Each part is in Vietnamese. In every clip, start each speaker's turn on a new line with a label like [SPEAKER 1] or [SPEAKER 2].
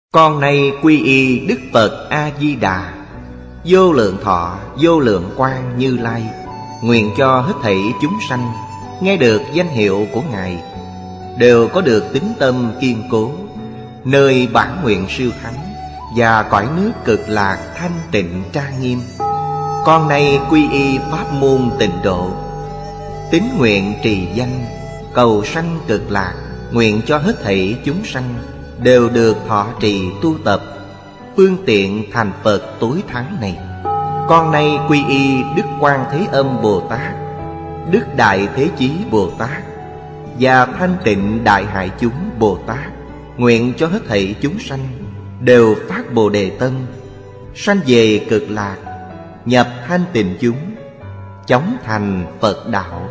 [SPEAKER 1] Con nay quy y Đức Phật A-di-đà, vô lượng thọ vô lượng quang Như Lai. Nguyện cho hết thảy chúng sanh nghe được danh hiệu của Ngài đều có được tín tâm kiên cố, nơi bản nguyện siêu thắng và cõi nước cực lạc thanh tịnh trang nghiêm. Con nay quy y pháp môn Tịnh Độ, tín nguyện trì danh cầu sanh cực lạc. Nguyện cho hết thảy chúng sanh đều được thọ trì tu tập phương tiện thành Phật tối thắng này. Con nay quy y Đức Quan Thế Âm Bồ Tát, Đức Đại Thế Chí Bồ Tát và Thanh Tịnh Đại Hải Chúng Bồ Tát. Nguyện cho hết thảy chúng sanh đều phát Bồ Đề tâm, sanh về cực lạc, nhập thanh tịnh chúng, chóng thành Phật đạo.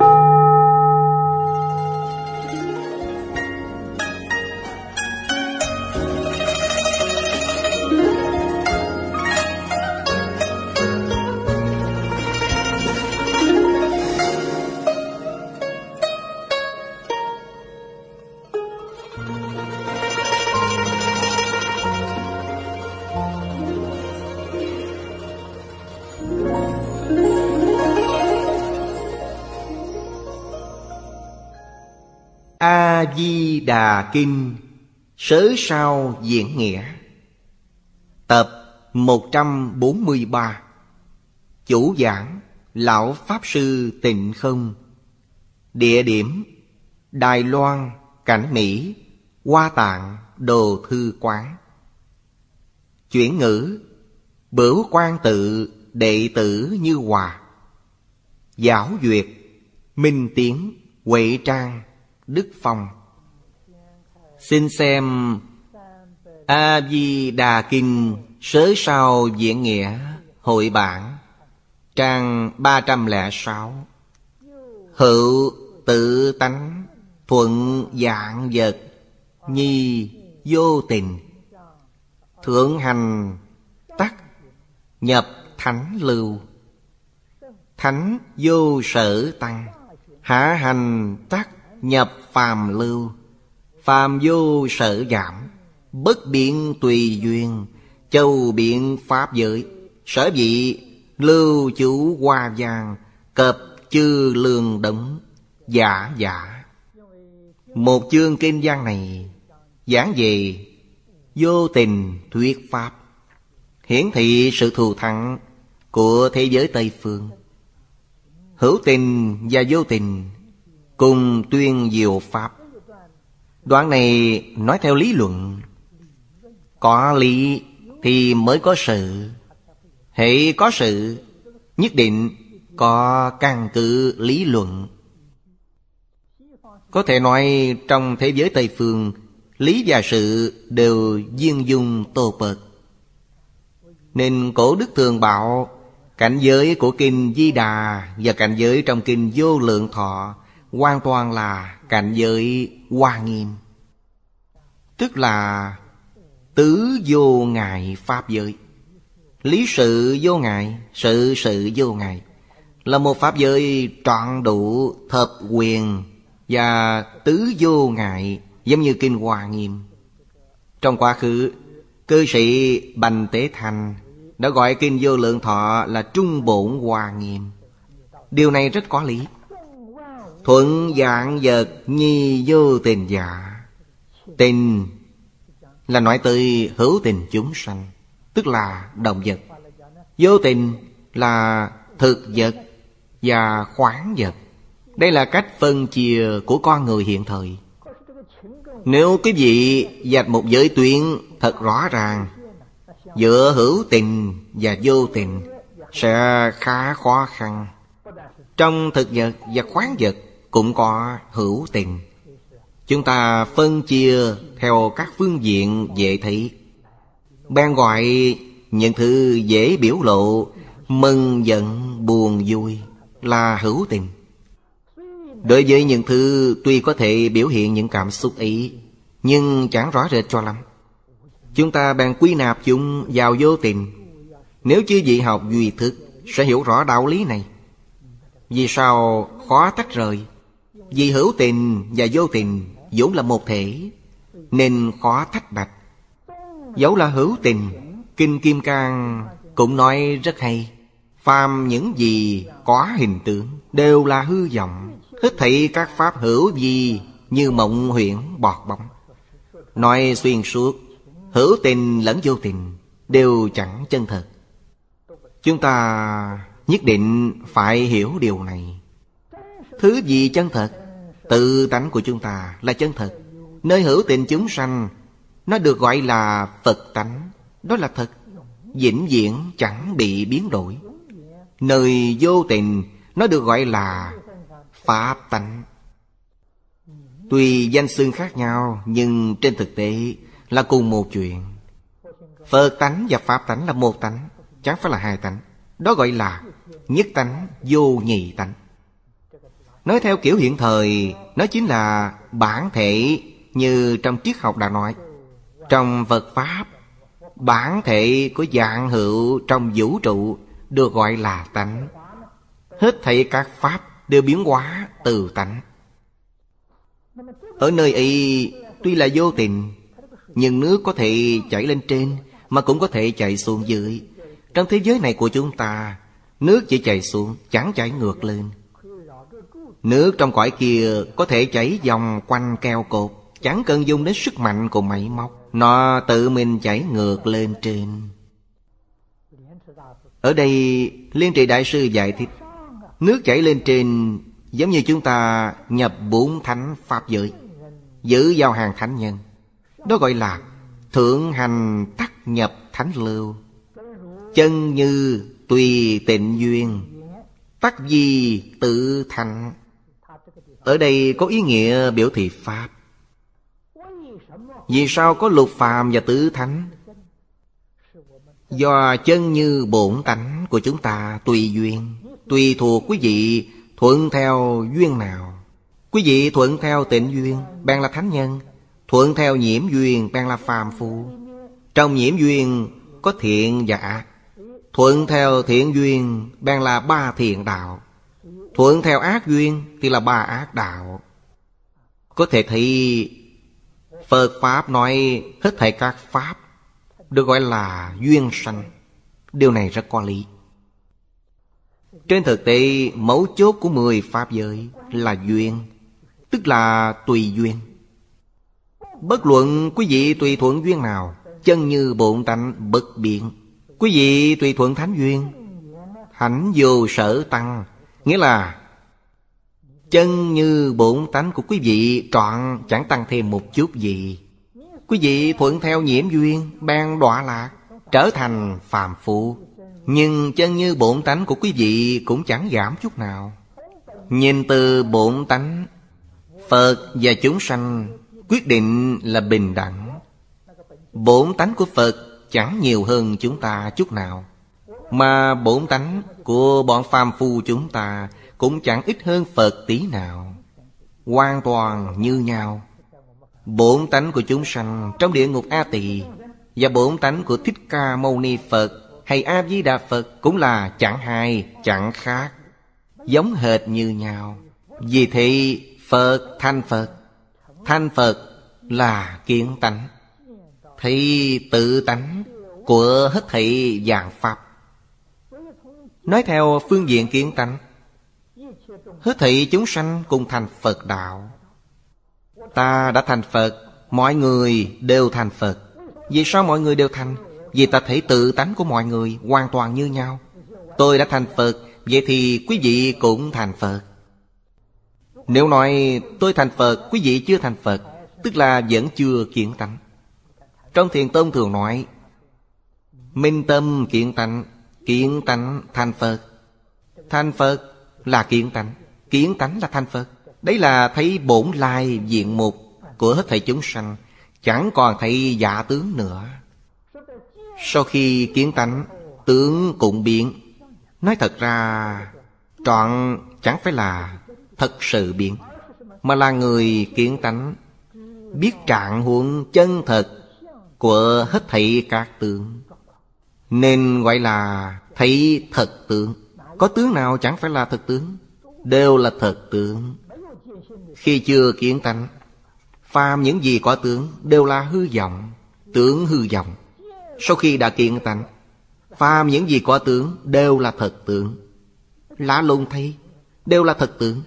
[SPEAKER 1] A-di-đà Kinh Sớ Sao Diễn Nghĩa. Tập 143. Chủ giảng Lão Pháp Sư Tịnh Không. Địa điểm Đài Loan, Cảnh Mỹ, Hoa Tạng, Đồ Thư Quán. Chuyển ngữ Bửu Quan Tự đệ tử Như Hòa. Giảo Duyệt Minh Tiến, Huệ Trang, Đức Phong. Xin xem A-di-đà Kinh Sớ Sao Diễn Nghĩa hội bản, trang 306. Hữu tự tánh thuận dạng vật, nhi vô tình. Thượng hành tắc nhập thánh lưu, thánh vô sở tăng. Hạ hành tắc nhập phàm lưu, phàm vô sở giảm. Bất biện tùy duyên, châu biện pháp giới. Sở vị lưu chủ hoa giang, cập chư lương đống. Giả giả. Một chương kinh văn này giảng về vô tình thuyết pháp, hiển thị sự thù thắng của thế giới Tây Phương. Hữu tình và vô tình cùng tuyên diệu pháp. Đoạn này nói theo lý luận. Có lý thì mới có sự. Hễ có sự, nhất định có căn cứ lý luận. Có thể nói trong thế giới Tây Phương, lý và sự đều duyên dung tô bật. Nên cổ đức thường bảo cảnh giới của Kinh Di Đà và cảnh giới trong Kinh Vô Lượng Thọ hoàn toàn là cảnh giới Hoa Nghiêm, tức là tứ vô ngại pháp giới. Lý sự vô ngại, sự sự vô ngại là một pháp giới trọn đủ thập quyền và tứ vô ngại, giống như Kinh Hoa Nghiêm. Trong quá khứ, cư sĩ Bành Tế Thành đã gọi Kinh Vô Lượng Thọ là Trung Bổn Hoa Nghiêm. Điều này rất có lý. Thuận dạng vật, nhi vô tình giả. Tình là nói tới hữu tình chúng sanh, tức là động vật. Vô tình là thực vật và khoáng vật. Đây là cách phân chia của con người hiện thời. Nếu quý vị vạch một giới tuyến thật rõ ràng giữa hữu tình và vô tình, sẽ khá khó khăn. Trong thực vật và khoáng vật cũng có hữu tình. Chúng ta phân chia theo các phương diện dễ thấy, bèn gọi những thứ dễ biểu lộ, mừng giận buồn vui là hữu tình. Đối với những thứ tuy có thể biểu hiện những cảm xúc ấy, nhưng chẳng rõ rệt cho lắm, chúng ta bèn quy nạp chúng vào vô tình. Nếu chư vị học duy thức sẽ hiểu rõ đạo lý này. Vì sao khó tách rời? Vì hữu tình và vô tình vốn là một thể, nên khó tách bạch. Dẫu là hữu tình, Kinh Kim Cang cũng nói rất hay. Phàm những gì có hình tướng đều là hư vọng. Hết thảy các pháp hữu vi như mộng huyễn bọt bóng. Nói xuyên suốt, hữu tình lẫn vô tình đều chẳng chân thật. Chúng ta nhất định phải hiểu điều này. Thứ gì chân thật? Tự tánh của chúng ta là chân thật. Nơi hữu tình chúng sanh, nó được gọi là Phật tánh. Đó là thật, vĩnh viễn chẳng bị biến đổi. Nơi vô tình, nó được gọi là Pháp tánh. Tuy danh xưng khác nhau, nhưng trên thực tế là cùng một chuyện. Phật tánh và Pháp tánh là một tánh, chẳng phải là hai tánh. Đó gọi là nhất tánh vô nhị tánh. Nói theo kiểu hiện thời, nó chính là bản thể, như trong triết học đã nói. Trong Phật Pháp, bản thể của dạng hữu trong vũ trụ được gọi là tánh. Hết thảy các Pháp đều biến hóa từ tánh. Ở nơi ấy tuy là vô tình, nhưng nước có thể chảy lên trên, mà cũng có thể chảy xuống dưới. Trong thế giới này của chúng ta, nước chỉ chảy xuống, chẳng chảy ngược lên. Nước trong cõi kia có thể chảy vòng quanh keo cột, chẳng cần dùng đến sức mạnh của máy móc, nó tự mình chảy ngược lên trên. Ở đây Liên Trì Đại Sư giải thích, nước chảy lên trên giống như chúng ta nhập 4 thánh pháp giới, giữ vào hàng thánh nhân. Đó gọi là thượng hành tắc nhập thánh lưu. Chân như tùy tịnh duyên, tắc di tự thành. Ở đây có ý nghĩa biểu thị Pháp. Vì sao có lục phàm và tứ thánh? Do chân như bổn tánh của chúng ta tùy duyên, tùy thuộc quý vị thuận theo duyên nào. Quý vị thuận theo tịnh duyên, bèn là thánh nhân. Thuận theo nhiễm duyên, bèn là phàm phu. Trong nhiễm duyên có thiện và ác. Thuận theo thiện duyên, bèn là 3 thiện đạo. Thuận theo ác duyên thì là 3 ác đạo. Có thể thấy Phật Pháp nói hết thảy các Pháp được gọi là duyên sanh. Điều này rất có lý. Trên thực tế, mấu chốt của 10 Pháp giới là duyên, tức là tùy duyên. Bất luận quý vị tùy thuận duyên nào, chân như bổn tánh bất biến. Quý vị tùy thuận thánh duyên, hạnh vô sở tăng, nghĩa là chân như bổn tánh của quý vị trọn, chẳng tăng thêm một chút gì. Quý vị thuận theo nhiễm duyên, bèn đọa lạc, trở thành phàm phu. Nhưng chân như bổn tánh của quý vị cũng chẳng giảm chút nào. Nhìn từ bổn tánh, Phật và chúng sanh quyết định là bình đẳng. Bổn tánh của Phật chẳng nhiều hơn chúng ta chút nào, mà bổn tánh của bọn phàm phu chúng ta cũng chẳng ít hơn Phật tí nào. Hoàn toàn như nhau. Bổn tánh của chúng sanh trong địa ngục A Tỳ và bổn tánh của Thích Ca Mâu Ni Phật hay A Di Đà Phật cũng là chẳng hai chẳng khác, giống hệt như nhau. Vì thế Phật thành Phật. Thành Phật là kiến tánh, thì tự tánh của hết thảy vạn pháp. Nói theo phương diện kiến tánh, hết thảy chúng sanh cùng thành Phật đạo. Ta đã thành Phật, mọi người đều thành Phật. Vì sao mọi người đều thành? Vì ta thấy tự tánh của mọi người hoàn toàn như nhau. Tôi đã thành Phật, vậy thì quý vị cũng thành Phật. Nếu nói tôi thành Phật, quý vị chưa thành Phật, tức là vẫn chưa kiến tánh. Trong Thiền Tông thường nói minh tâm kiến tánh thành Phật. Thành Phật là kiến tánh là thành Phật. Đấy là thấy bổn lai diện mục của hết thảy chúng sanh, chẳng còn thấy giả tướng nữa. Sau khi kiến tánh, tướng cũng biến. Nói thật ra, trọn chẳng phải là thật sự biến, mà là người kiến tánh biết trạng huống chân thật của hết thảy các tướng, nên gọi là thấy thật tướng. Có tướng nào chẳng phải là thật tướng, đều là thật tướng. Khi chưa kiến tánh, phàm những gì có tướng đều là hư vọng. Tướng hư vọng. Sau khi đã kiện tánh, phàm những gì có tướng đều là thật tướng. Lạ lùng thay, đều là thật tướng.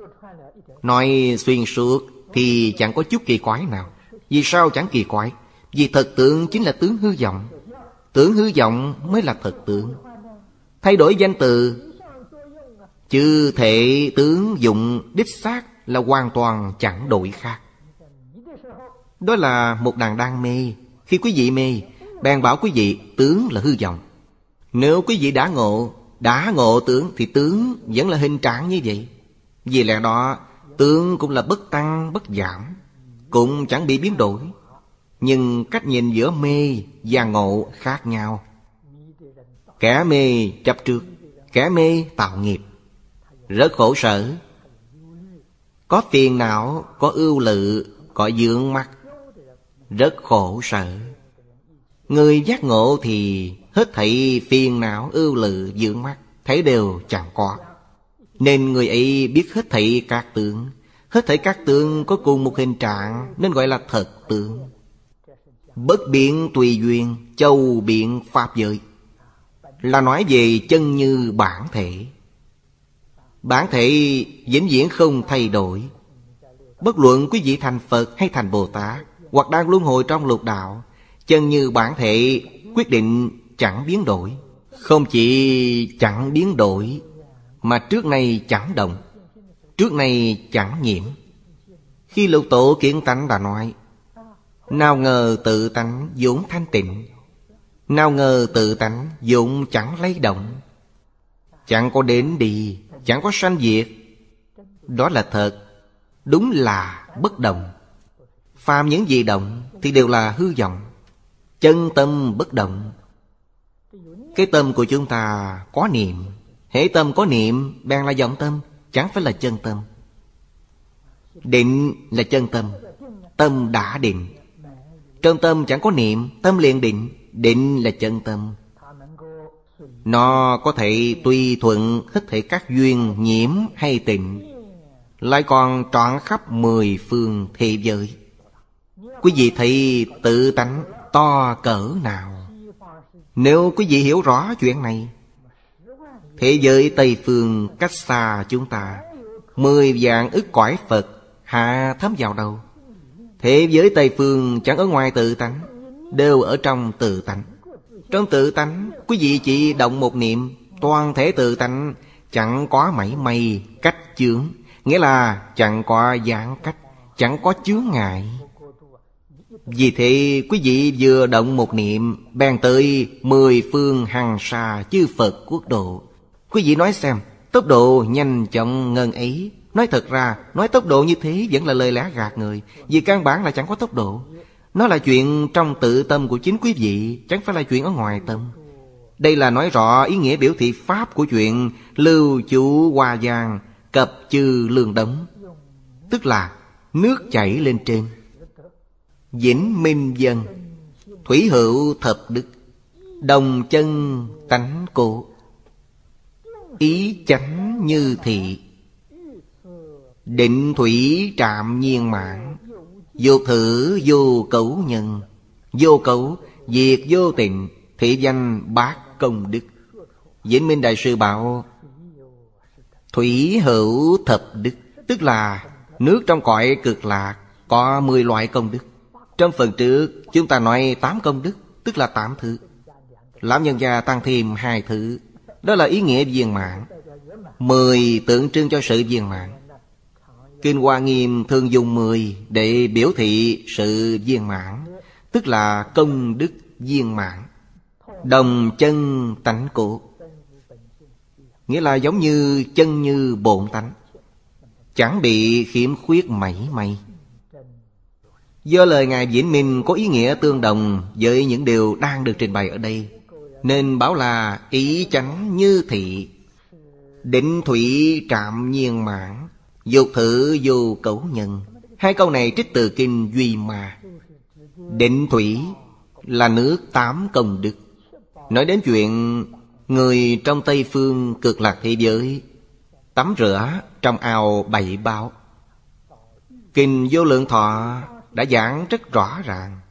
[SPEAKER 1] Nói xuyên suốt thì chẳng có chút kỳ quái nào. Vì sao chẳng kỳ quái? Vì thật tướng chính là tướng hư vọng. Tướng hư vọng mới là thật tướng. Thay đổi danh từ, chứ thể tướng dụng đích xác là hoàn toàn chẳng đổi khác. Đó là một đàn đang mê. Khi quý vị mê, bèn bảo quý vị tướng là hư vọng. Nếu quý vị đã ngộ tướng thì tướng vẫn là hình trạng như vậy. Vì lẽ đó tướng cũng là bất tăng bất giảm, cũng chẳng bị biến đổi. Nhưng cách nhìn giữa mê và ngộ khác nhau. Kẻ mê chấp trước, kẻ mê tạo nghiệp, rất khổ sở. Có phiền não, có ưu lự, có vướng mắc, rất khổ sở. Người giác ngộ thì hết thảy phiền não, ưu lự, vướng mắc thấy đều chẳng có. Nên người ấy biết hết thảy các tướng. Hết thảy các tướng có cùng một hình trạng, nên gọi là thật tướng. Bất biến tùy duyên, châu biện pháp giới, là nói về chân như bản thể. Bản thể vĩnh viễn không thay đổi. Bất luận quý vị thành Phật hay thành Bồ Tát, hoặc đang luân hồi trong lục đạo, chân như bản thể quyết định chẳng biến đổi. Không chỉ chẳng biến đổi, mà trước nay chẳng động, trước nay chẳng nhiễm. Khi Lục Tổ Kiến Tánh đã nói: nào ngờ tự tánh vốn thanh tịnh, nào ngờ tự tánh vốn chẳng lay động, chẳng có đến đi, chẳng có sanh diệt. Đó là thật, đúng là bất động. Phàm những gì động thì đều là hư vọng. Chân tâm bất động. Cái tâm của chúng ta có niệm, hễ tâm có niệm bèn là vọng tâm, chẳng phải là chân tâm. Định là chân tâm, tâm đã định. Trong tâm chẳng có niệm, tâm liền định, định là chân tâm. Nó có thể tùy thuận hết thảy các duyên nhiễm hay tịnh, lại còn trọn khắp 10 phương thế giới. Quý vị thấy tự tánh to cỡ nào? Nếu quý vị hiểu rõ chuyện này, thế giới Tây Phương cách xa chúng ta 10 vạn ức cõi Phật hạ thấm vào đâu? Thế giới Tây Phương chẳng ở ngoài tự tánh, đều ở trong tự tánh. Trong tự tánh, quý vị chỉ động một niệm, toàn thể tự tánh chẳng có mảy may cách chướng, nghĩa là chẳng có giãn cách, chẳng có chướng ngại. Vì thế quý vị vừa động một niệm, bèn tới 10 phương hằng sa chư Phật quốc độ. Quý vị nói xem, tốc độ nhanh chóng ngần ấy. Nói thật ra, nói tốc độ như thế vẫn là lời lẽ gạt người. Vì căn bản là chẳng có tốc độ. Nó là chuyện trong tự tâm của chính quý vị, chẳng phải là chuyện ở ngoài tâm. Đây là nói rõ ý nghĩa biểu thị pháp của chuyện lưu chủ hòa giang, cập chư lương đống. Tức là nước chảy lên trên, vĩnh minh dân, thủy hữu thập đức, đồng chân tánh cố, ý chánh như thị, định thủy trạm nhiên mãn, vô thử vô cấu nhân, vô cấu diệt vô tịnh, thị danh bát công đức. Vĩnh Minh Đại Sư bảo thủy hữu thập đức, tức là nước trong cõi cực lạc có 10 loại công đức. Trong phần trước chúng ta nói 8 công đức, tức là 8 thứ. Lão nhân gia tăng thêm 2 thứ, đó là ý nghĩa viên mãn. 10 tượng trưng cho sự viên mãn. Kinh Hoa Nghiêm thường dùng 10 để biểu thị sự viên mãn, tức là công đức viên mãn. Đồng chân tánh cố, nghĩa là giống như chân như bổn tánh, chẳng bị khiếm khuyết mảy may. Do lời Ngài Vĩnh Minh có ý nghĩa tương đồng với những điều đang được trình bày ở đây, nên bảo là ý chánh như thị, định thủy trạm nhiên mãn, dục thử vô cấu nhân. 2 câu này trích từ kinh Duy Ma. Định thủy là nước 8 công đức, nói đến chuyện người trong Tây Phương cực lạc thế giới tắm rửa trong ao 7 báo. Kinh Vô Lượng Thọ đã giảng rất rõ ràng.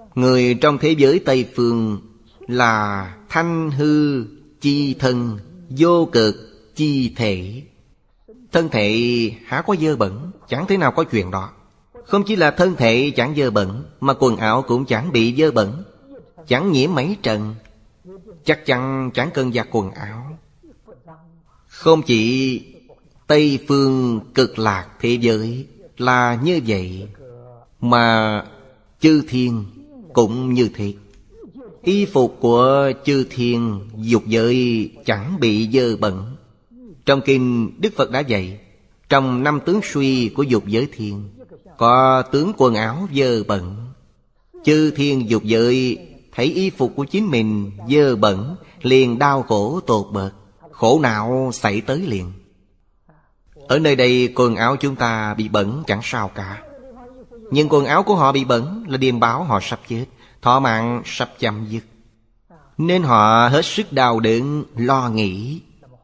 [SPEAKER 1] Người trong thế giới Tây Phương là thanh hư chi thân, vô cực chi thể. Thân thể há có dơ bẩn, chẳng thể nào có chuyện đó. Không chỉ là thân thể chẳng dơ bẩn, mà quần áo cũng chẳng bị dơ bẩn, chẳng nhiễm mấy trần. Chắc chắn chẳng cần giặt quần áo. Không chỉ Tây Phương Cực Lạc thế giới là như vậy, mà chư thiên cũng như thế. Y phục của chư thiên dục giới chẳng bị dơ bẩn. Trong kinh Đức Phật đã dạy, trong 5 tướng suy của dục giới thiên có tướng quần áo dơ bẩn. Chư thiên dục giới thấy y phục của chính mình dơ bẩn, liền đau khổ tột bậc, khổ não xảy tới liền. Ở nơi đây quần áo chúng ta bị bẩn chẳng sao cả, nhưng quần áo của họ bị bẩn là điềm báo họ sắp chết, thọ mạng sắp chấm dứt, nên họ hết sức đau đớn lo nghĩ.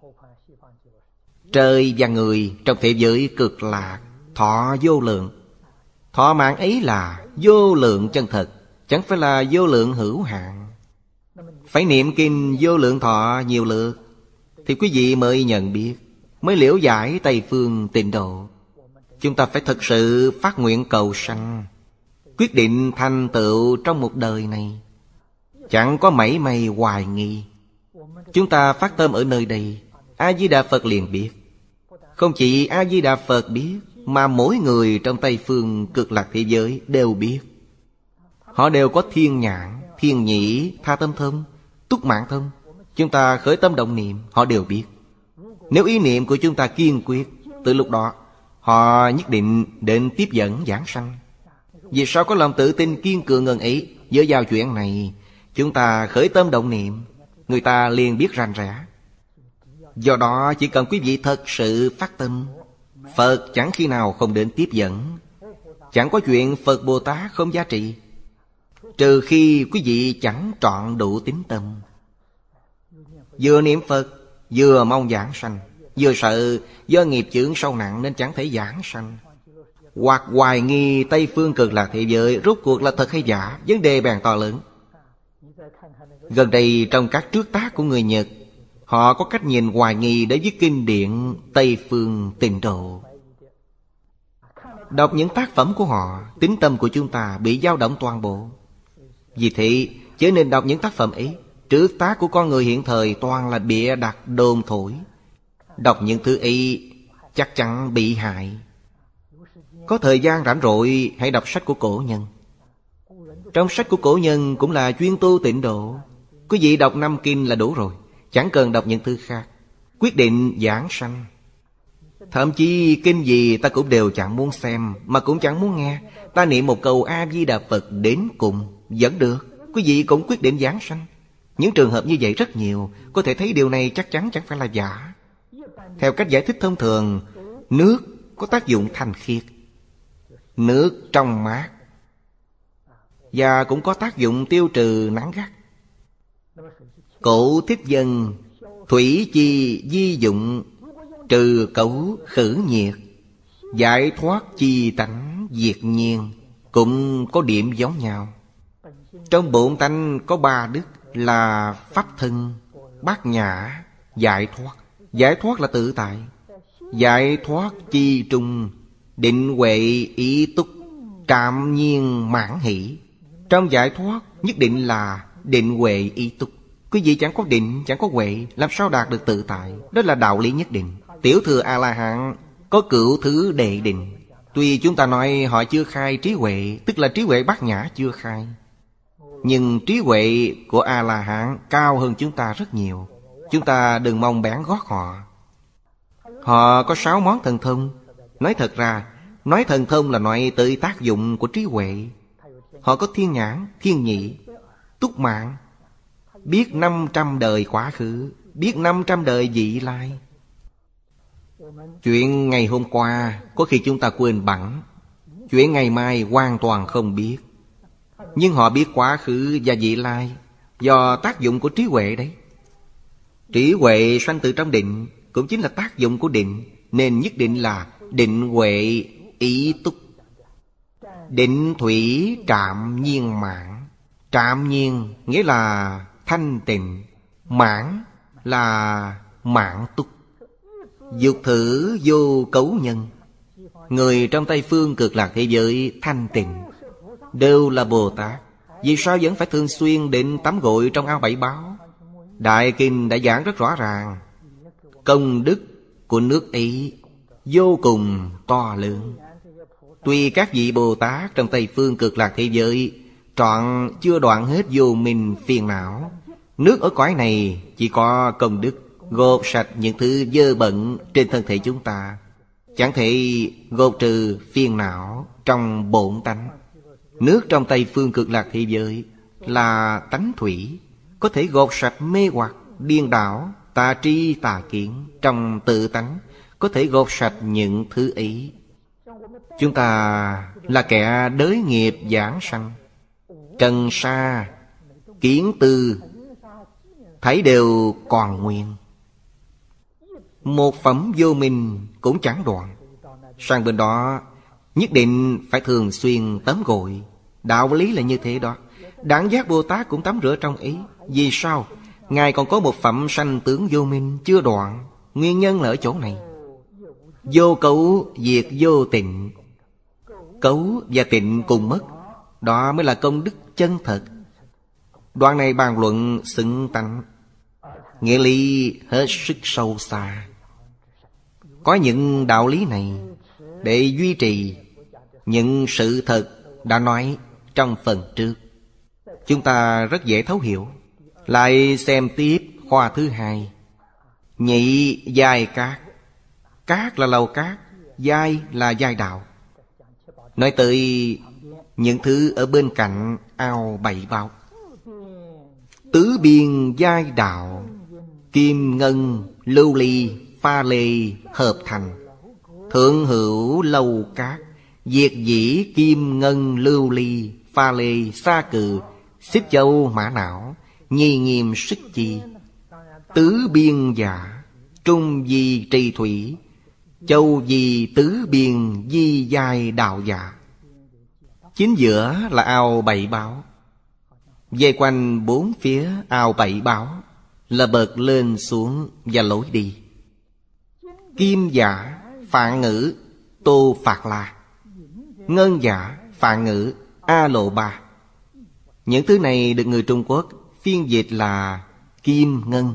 [SPEAKER 1] Trời và người trong thế giới Cực Lạc thọ vô lượng. Thọ mạng ấy là vô lượng chân thật, chẳng phải là vô lượng hữu hạn. Phải niệm kinh vô lượng thọ nhiều lượt thì quý vị mới nhận biết, mới liễu giải Tây Phương Tịnh Độ. Chúng ta phải thực sự phát nguyện cầu sanh, quyết định thành tựu trong một đời này, chẳng có mảy may hoài nghi. Chúng ta phát tâm ở nơi đây, A-di-đà Phật liền biết. Không chỉ A-di-đà Phật biết, mà mỗi người trong Tây Phương Cực Lạc thế giới đều biết. Họ đều có thiên nhãn, thiên nhĩ, tha tâm thông, túc mạng thông. Chúng ta khởi tâm động niệm, họ đều biết. Nếu ý niệm của chúng ta kiên quyết, từ lúc đó họ nhất định đến tiếp dẫn giảng sanh. Vì sao có lòng tự tin kiên cường ngần ấy? Với vào chuyện này, chúng ta khởi tâm động niệm, người ta liền biết rành rẽ. Do đó chỉ cần quý vị thật sự phát tâm, Phật chẳng khi nào không đến tiếp dẫn. Chẳng có chuyện Phật Bồ Tát không giá trị, trừ khi quý vị chẳng trọn đủ tín tâm. Vừa niệm Phật, vừa mong giảng sanh, vừa sợ do nghiệp chướng sâu nặng nên chẳng thể giảng sanh, hoặc hoài nghi Tây Phương Cực Lạc thế giới rốt cuộc là thật hay giả, vấn đề bèn to lớn. Gần đây trong các trước tác của người Nhật, họ có cách nhìn hoài nghi đối với kinh điển Tây Phương Tịnh Độ. Đọc những tác phẩm của họ, tín tâm của chúng ta bị dao động toàn bộ. Vì thế, chớ nên đọc những tác phẩm ấy. Trước tác của con người hiện thời toàn là bịa đặt đồn thổi. Đọc những thứ ấy chắc chắn bị hại. Có thời gian rảnh rỗi, hãy đọc sách của cổ nhân. Trong sách của cổ nhân cũng là chuyên tu tịnh độ. Quý vị đọc 5 kinh là đủ rồi, chẳng cần đọc những thứ khác. Quyết định giảng sanh. Thậm chí kinh gì ta cũng đều chẳng muốn xem, mà cũng chẳng muốn nghe. Ta niệm một câu A-di-đà Phật đến cùng vẫn được, quý vị cũng quyết định giảng sanh. Những trường hợp như vậy rất nhiều. Có thể thấy điều này chắc chắn chẳng phải là giả. Theo cách giải thích thông thường, nước có tác dụng thanh khiết, nước trong mát, và cũng có tác dụng tiêu trừ nắng gắt. Cổ thích dân, thủy chi di dụng, trừ cấu khử nhiệt, giải thoát chi tánh diệt nhiên, cũng có điểm giống nhau. Trong bổn tánh có 3 đức là pháp thân, bát nhã, giải thoát. Giải thoát là tự tại. Giải thoát chi trung, định huệ ý túc, trạm nhiên mãn hỷ. Trong giải thoát nhất định là định huệ ý túc. Quý vị chẳng có định, chẳng có huệ, làm sao đạt được tự tại? Đó là đạo lý nhất định. Tiểu thừa A-la-hán có cửu thứ đệ định. Tuy chúng ta nói họ chưa khai trí huệ, tức là trí huệ bát nhã chưa khai, nhưng trí huệ của A-la-hán cao hơn chúng ta rất nhiều. Chúng ta đừng mong bén gót họ. Họ có 6 món thần thông. Nói thật ra, nói thần thông là nói tới tác dụng của trí huệ. Họ có thiên nhãn, thiên nhĩ, túc mạng, biết 500 đời quá khứ, biết 500 đời vị lai. Chuyện ngày hôm qua có khi chúng ta quên bẵng, chuyện ngày mai hoàn toàn không biết. Nhưng họ biết quá khứ và vị lai, do tác dụng của trí huệ đấy. Trí huệ sanh từ trong định, cũng chính là tác dụng của định, nên nhất định là định huệ ý túc. Định thủy trạm nhiên mãn, Trạm nhiên nghĩa là thanh tịnh. Mãn là mãn túc. Dục thử vô cấu nhân. Người trong Tây Phương Cực Lạc thế giới thanh tịnh đều là Bồ Tát. Vì sao vẫn phải thường xuyên định tắm gội trong ao bảy báo? Đại Kinh đã giảng rất rõ ràng. Công đức của nước ấy vô cùng to lớn. Tuy các vị Bồ Tát trong Tây Phương Cực Lạc thế giới trọn chưa đoạn hết vô minh phiền não, nước ở cõi này chỉ có công đức gột sạch những thứ dơ bẩn trên thân thể chúng ta, chẳng thể gột trừ phiền não trong bổn tánh. Nước trong Tây Phương Cực Lạc thế giới là tánh thủy, có thể gột sạch mê hoặc, điên đảo, tà tri tà kiến trong tự tánh, có thể gột sạch những thứ ấy. Chúng ta là kẻ đới nghiệp giảng sanh, trần sa, kiến tư, thấy đều còn nguyên. Một phẩm vô minh cũng chẳng đoạn. Sang bên đó nhất định phải thường xuyên tắm gội. Đạo lý là như thế đó. Đẳng giác Bồ Tát cũng tắm rửa trong ý. Vì sao? Ngài còn có một phẩm sanh tướng vô minh chưa đoạn. Nguyên nhân là ở chỗ này. Vô cấu diệt vô tịnh. Cấu và tịnh cùng mất, đó mới là công đức chân thật. Đoạn này bàn luận xứng tánh, nghĩa lý hết sức sâu xa. Có những đạo lý này để duy trì những sự thật đã nói trong phần trước, chúng ta rất dễ thấu hiểu. Lại xem tiếp khoa thứ hai. Nhị giai cát. Cát là lầu cát, giai là giai đạo. Nói tới những thứ ở bên cạnh ao bảy báo. Tứ biên giai đạo, kim ngân lưu ly pha lê hợp thành. Thượng hữu lâu cát, diệt dĩ kim ngân lưu ly pha lê sa cừ, xích châu mã não, nhi nghiêm sức chi. Tứ biên giả, trung di trì thủy, châu di tứ biên di giai đạo giả. Chính giữa là ao bảy báo. Vây quanh bốn phía ao bảy báo là bậc lên xuống và lối đi. Kim giả, Phạn ngữ Tô Phạt La. Ngân giả, Phạn ngữ A Lộ Ba. Những thứ này được người Trung Quốc phiên dịch là kim ngân.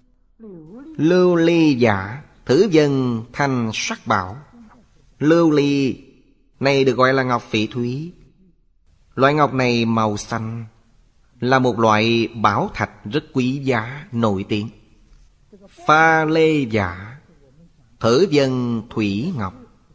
[SPEAKER 1] Lưu ly giả, thử dân thanh sắc bảo. Lưu ly này được gọi là ngọc phỉ thúy. Loại ngọc này màu xanh, là một loại bảo thạch rất quý giá, nổi tiếng. Pha lê giả, thử dân thủy ngọc.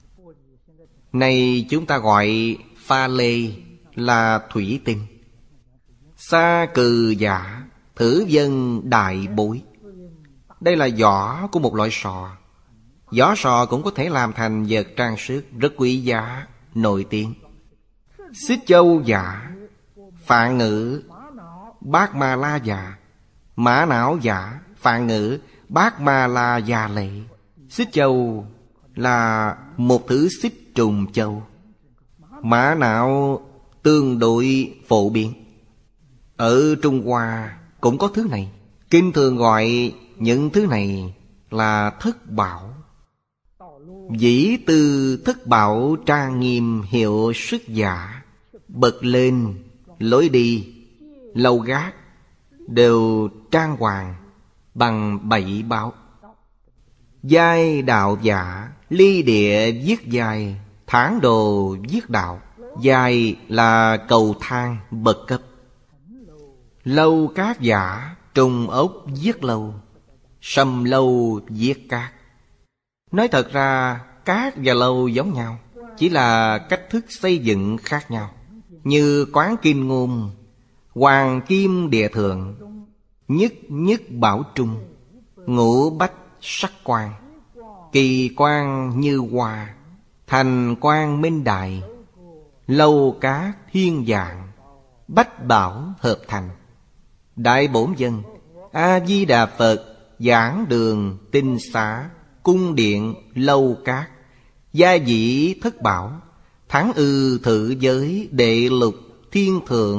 [SPEAKER 1] Này chúng ta gọi pha lê là thủy tinh. Sa cừ giả, thử dân đại bối. Đây là vỏ của một loại sò. Vỏ sò cũng có thể làm thành vật trang sức rất quý giá, nổi tiếng. Xích châu giả, Phạn ngữ Bát Ma La giả. Mã não giả, Phạn ngữ Bát Ma La Gia Lệ. Xích châu là một thứ xích trùng châu. Mã não tương đối phổ biến. Ở Trung Hoa cũng có thứ này. Kinh thường gọi những thứ này là thất bảo. Dĩ tư thất bảo trang nghiêm hiệu sức giả. Bật lên, lối đi, lầu gác đều trang hoàng bằng bảy báo. Giai đạo giả, ly địa viết giai, thản đồ viết đạo. Giai là cầu thang bậc cấp. Lâu cát giả, trùng ốc viết lâu, sầm lâu viết cát. Nói thật ra cát và lâu giống nhau, chỉ là cách thức xây dựng khác nhau. Như Quán Kinh ngôn, hoàng kim địa thượng, nhất nhất bảo trung, ngũ bách sắc quang, kỳ quang như hoa, thành quang minh đại, lâu cát thiên dạng, bách bảo hợp thành. Đại bổn dân, A Di Đà Phật, giảng đường, tinh xá, cung điện, lâu cát, gia dĩ thất bảo, thắng ư thử giới, đệ lục, thiên thượng,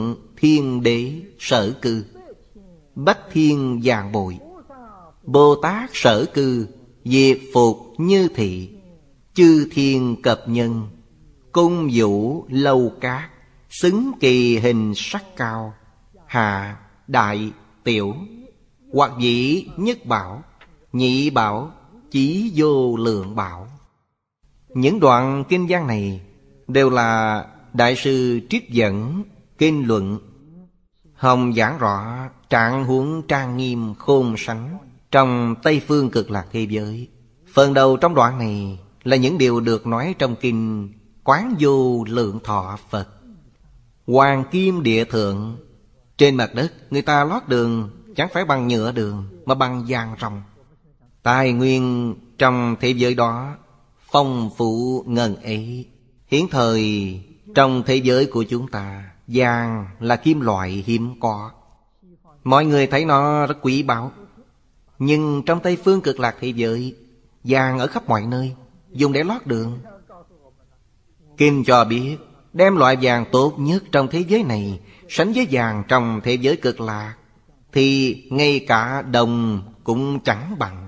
[SPEAKER 1] thiên đế sở cư, bách thiên vạn bội. Bồ Tát sở cư, diệt phục như thị. Chư thiên cập nhân, cung vũ lâu cát. Xứng kỳ hình sắc cao, hạ đại tiểu. Hoặc dĩ nhất bảo, nhị bảo, chí vô lượng bảo. Những đoạn kinh văn này đều là Đại sư trích dẫn kinh luận, hồng giảng rõ trạng huống trang nghiêm khôn sánh trong Tây Phương Cực Lạc thế giới. Phần đầu trong đoạn này là những điều được nói trong kinh Quán Vô Lượng Thọ Phật. Hoàng kim địa thượng, trên mặt đất người ta lót đường chẳng phải bằng nhựa đường mà bằng vàng ròng. Tài nguyên trong thế giới đó phong phú ngần ấy. Hiển thời trong thế giới của chúng ta, vàng là kim loại hiếm có. Mọi người thấy nó rất quý báu. Nhưng trong Tây Phương Cực Lạc thế giới, vàng ở khắp mọi nơi, dùng để lót đường. Kinh cho biết, đem loại vàng tốt nhất trong thế giới này sánh với vàng trong thế giới Cực Lạc, thì ngay cả đồng cũng chẳng bằng.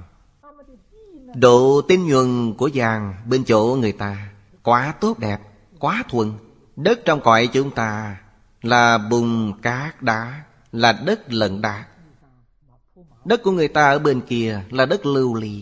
[SPEAKER 1] Độ tinh nhuần của vàng bên chỗ người ta quá tốt đẹp, quá thuần. Đất trong cõi chúng ta là bùn cát đá, là đất lẫn đá. Đất của người ta ở bên kia là đất lưu ly.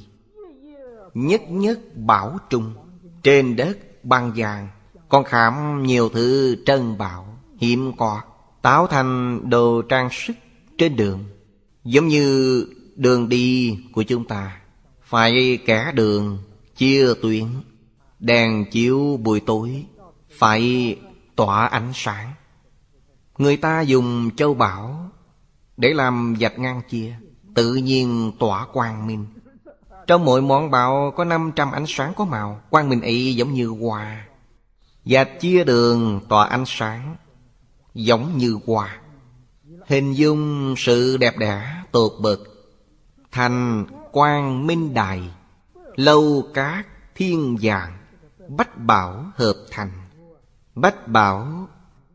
[SPEAKER 1] Nhất nhất bảo trung. Trên đất bằng vàng, còn khảm nhiều thứ trân bảo hiếm có, tạo thành đồ trang sức trên đường. Giống như đường đi của chúng ta, phải kẻ đường chia tuyến. Đèn chiếu buổi tối phải tỏa ánh sáng. Người ta dùng châu bảo để làm vạch ngăn chia, tự nhiên tỏa quang minh. Trong mỗi món bảo có 500 ánh sáng có màu, quang minh ấy giống như hoa. Vạch chia đường tỏa ánh sáng giống như hoa. Hình dung sự đẹp đẽ tột bậc, thành quang minh đài. Lâu cát thiên vàng, bách bảo hợp thành. Bách bảo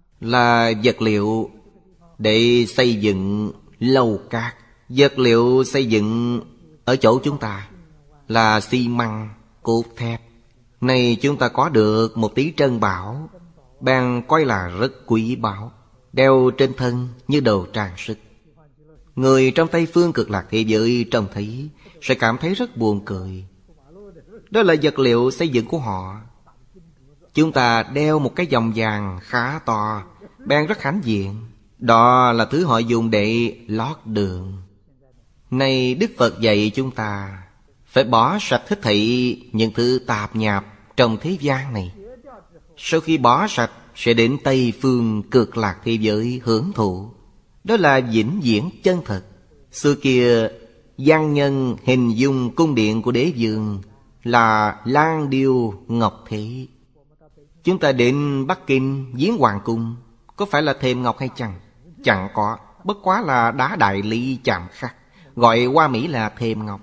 [SPEAKER 1] là vật liệu để xây dựng lâu cát. Vật liệu xây dựng ở chỗ chúng ta là xi măng, cốt thép. Này chúng ta có được một tí trân bảo, bèn coi là rất quý báu, đeo trên thân như đồ trang sức. Người trong Tây Phương Cực Lạc thế giới trông thấy sẽ cảm thấy rất buồn cười. Đó là vật liệu xây dựng của họ. Chúng ta đeo một cái vòng vàng khá to, bèn rất hãnh diện. Đó là thứ họ dùng để lót đường. Nay Đức Phật dạy chúng ta phải bỏ sạch hết thảy những thứ tạp nhạp trong thế gian này. Sau khi bỏ sạch sẽ đến Tây Phương Cực Lạc thế giới hưởng thụ. Đó là vĩnh viễn chân thật. Xưa kia văn nhân hình dung cung điện của đế vương là lan điêu ngọc thế. Chúng ta đến Bắc Kinh viếng hoàng cung, có phải là thềm ngọc hay chăng? Chẳng có, bất quá là đá đại lý chạm khắc, gọi qua Mỹ là thềm ngọc.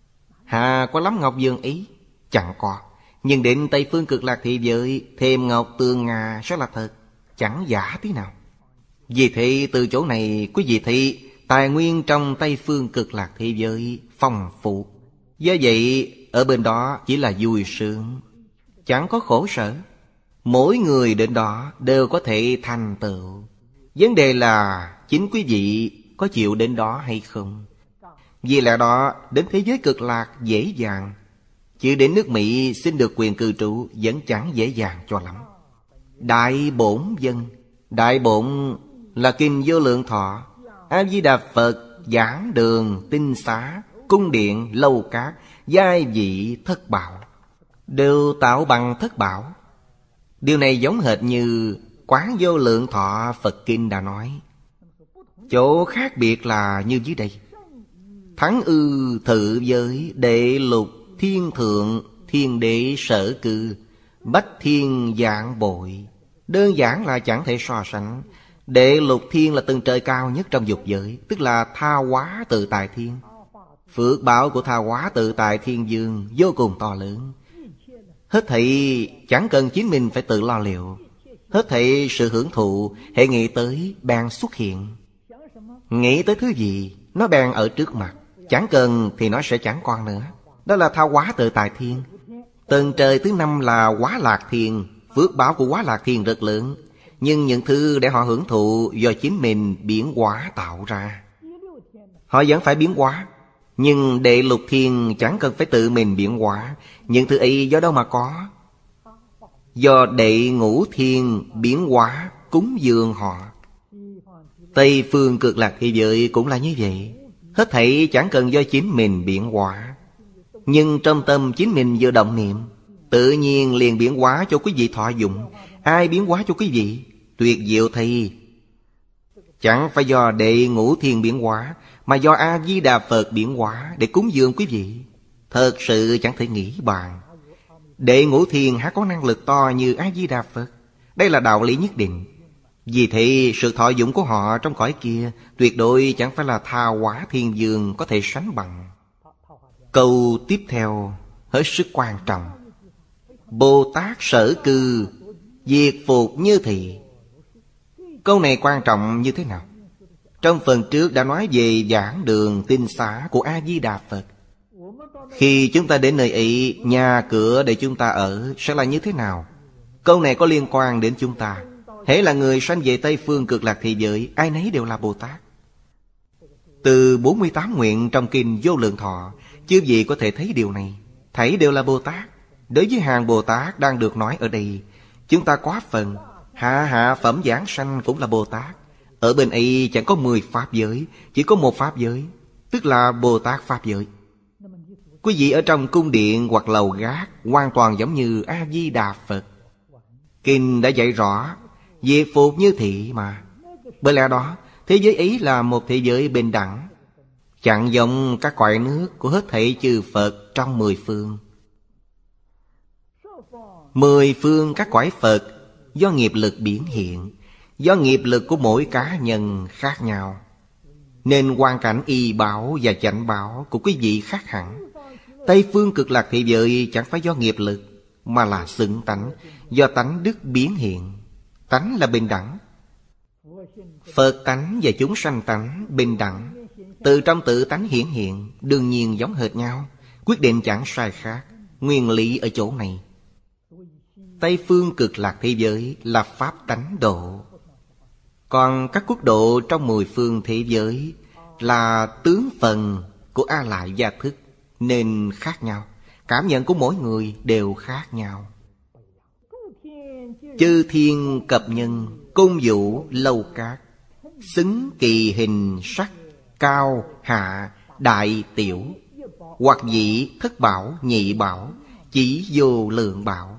[SPEAKER 1] Hà có lắm ngọc dương ý? Chẳng có. Nhưng đến Tây Phương Cực Lạc thế giới, thềm ngọc tường Nga sẽ là thật, chẳng giả tí nào. Vì thế từ chỗ này quý vị thấy tài nguyên trong Tây Phương Cực Lạc thế giới phong phú. Do vậy ở bên đó chỉ là vui sướng, chẳng có khổ sở. Mỗi người đến đó đều có thể thành tựu. Vấn đề là chính quý vị có chịu đến đó hay không. Vì lẽ đó đến thế giới Cực Lạc dễ dàng, chứ đến nước Mỹ xin được quyền cư trú vẫn chẳng dễ dàng cho lắm. Đại bổn dân, đại bổn là kinh Vô Lượng Thọ. A Di Đà Phật giảng đường, tinh xá, cung điện, lâu cát, giai vị thất bảo đều tạo bằng thất bảo. Điều này giống hệt như Quán Vô Lượng Thọ Phật Kinh đã nói. Chỗ khác biệt là như dưới đây: thắng ư thự giới, đệ lục thiên thượng, thiên đế sở cư, bách thiên vạn bội. Đơn giản là chẳng thể so sánh. Đệ lục thiên là tầng trời cao nhất trong dục giới, tức là Tha Hóa Tự Tại Thiên. Phước báo của Tha Hóa Tự Tại Thiên Dương vô cùng to lớn. Hết thảy chẳng cần chính mình phải tự lo liệu. Hết thảy sự hưởng thụ, hễ nghĩ tới bèn xuất hiện. Nghĩ tới thứ gì, nó bèn ở trước mặt. Chẳng cần thì nó sẽ chẳng còn nữa. Đó là thao hóa tự tại thiên. Tầng trời thứ 5 là Hóa Lạc Thiên. Phước báo của Hóa Lạc Thiên rất lớn, nhưng những thứ để họ hưởng thụ do chính mình biến hóa tạo ra. Họ vẫn phải biến hóa. Nhưng Đệ Lục Thiên chẳng cần phải tự mình biến hóa. Những thứ ấy do đâu mà có? Do Đệ Ngũ Thiên biến hóa cúng dường họ. Tây phương Cực Lạc thế giới cũng là như vậy. Hết thảy chẳng cần do chính mình biến hóa, nhưng trong tâm chính mình vừa động niệm, tự nhiên liền biến hóa cho quý vị thọ dụng. Ai biến hóa cho quý vị? Tuyệt diệu thay. Chẳng phải do Đệ Ngũ Thiên biến hóa, mà do A-di-đà Phật biến hóa để cúng dường quý vị. Thật sự chẳng thể nghĩ bàn. Đệ Ngũ Thiên há có năng lực to như A-di-đà Phật? Đây là đạo lý nhất định. Vì thế sự thọ dụng của họ trong cõi kia tuyệt đối chẳng phải là Tha Hóa Thiên Dương có thể sánh bằng. Câu tiếp theo hết sức quan trọng. Bồ Tát sở cư, diệt phục như thị. Câu này quan trọng như thế nào? Trong phần trước đã nói về giảng đường tinh xá của A-di-đà Phật. Khi chúng ta đến nơi ấy, nhà cửa để chúng ta ở sẽ là như thế nào? Câu này có liên quan đến chúng ta. Hễ là người sanh về Tây phương Cực Lạc thế giới, ai nấy đều là Bồ Tát. Từ 48 nguyện trong kinh Vô Lượng Thọ, chư vị có thể thấy điều này. Thảy đều là Bồ Tát. Đối với hàng Bồ Tát đang được nói ở đây, chúng ta quá phần. Hạ phẩm giảng sanh cũng là Bồ Tát. Ở bên ấy chẳng có 10 pháp giới, chỉ có một pháp giới, tức là Bồ Tát pháp giới. Quý vị ở trong cung điện hoặc lầu gác hoàn toàn giống như A-di-đà Phật. Kinh đã dạy rõ diệt phục như thị mà. Bởi lẽ đó, thế giới ấy là một thế giới bình đẳng, chẳng giống các cõi nước của hết thảy chư Phật trong 10 phương. 10 phương các cõi Phật do nghiệp lực biến hiện, do nghiệp lực của mỗi cá nhân khác nhau, nên hoàn cảnh y báo và chánh báo của quý vị khác hẳn. Tây phương Cực Lạc thế giới chẳng phải do nghiệp lực, mà là xứng tánh, do tánh đức biến hiện. Tánh là bình đẳng. Phật tánh và chúng sanh tánh bình đẳng, từ trong tự tánh hiển hiện, đương nhiên giống hệt nhau, quyết định chẳng sai khác. Nguyên lý ở chỗ này. Tây phương Cực Lạc thế giới là pháp tánh độ, còn các quốc độ trong 10 phương thế giới là tướng phần của A Lại Gia Thức, nên khác nhau. Cảm nhận của mỗi người đều khác nhau. Chư thiên cập nhân, cung vũ lâu cát, xứng kỳ hình sắc, cao hạ đại tiểu, hoặc dĩ thất bảo nhị bảo, chỉ vô lượng bảo.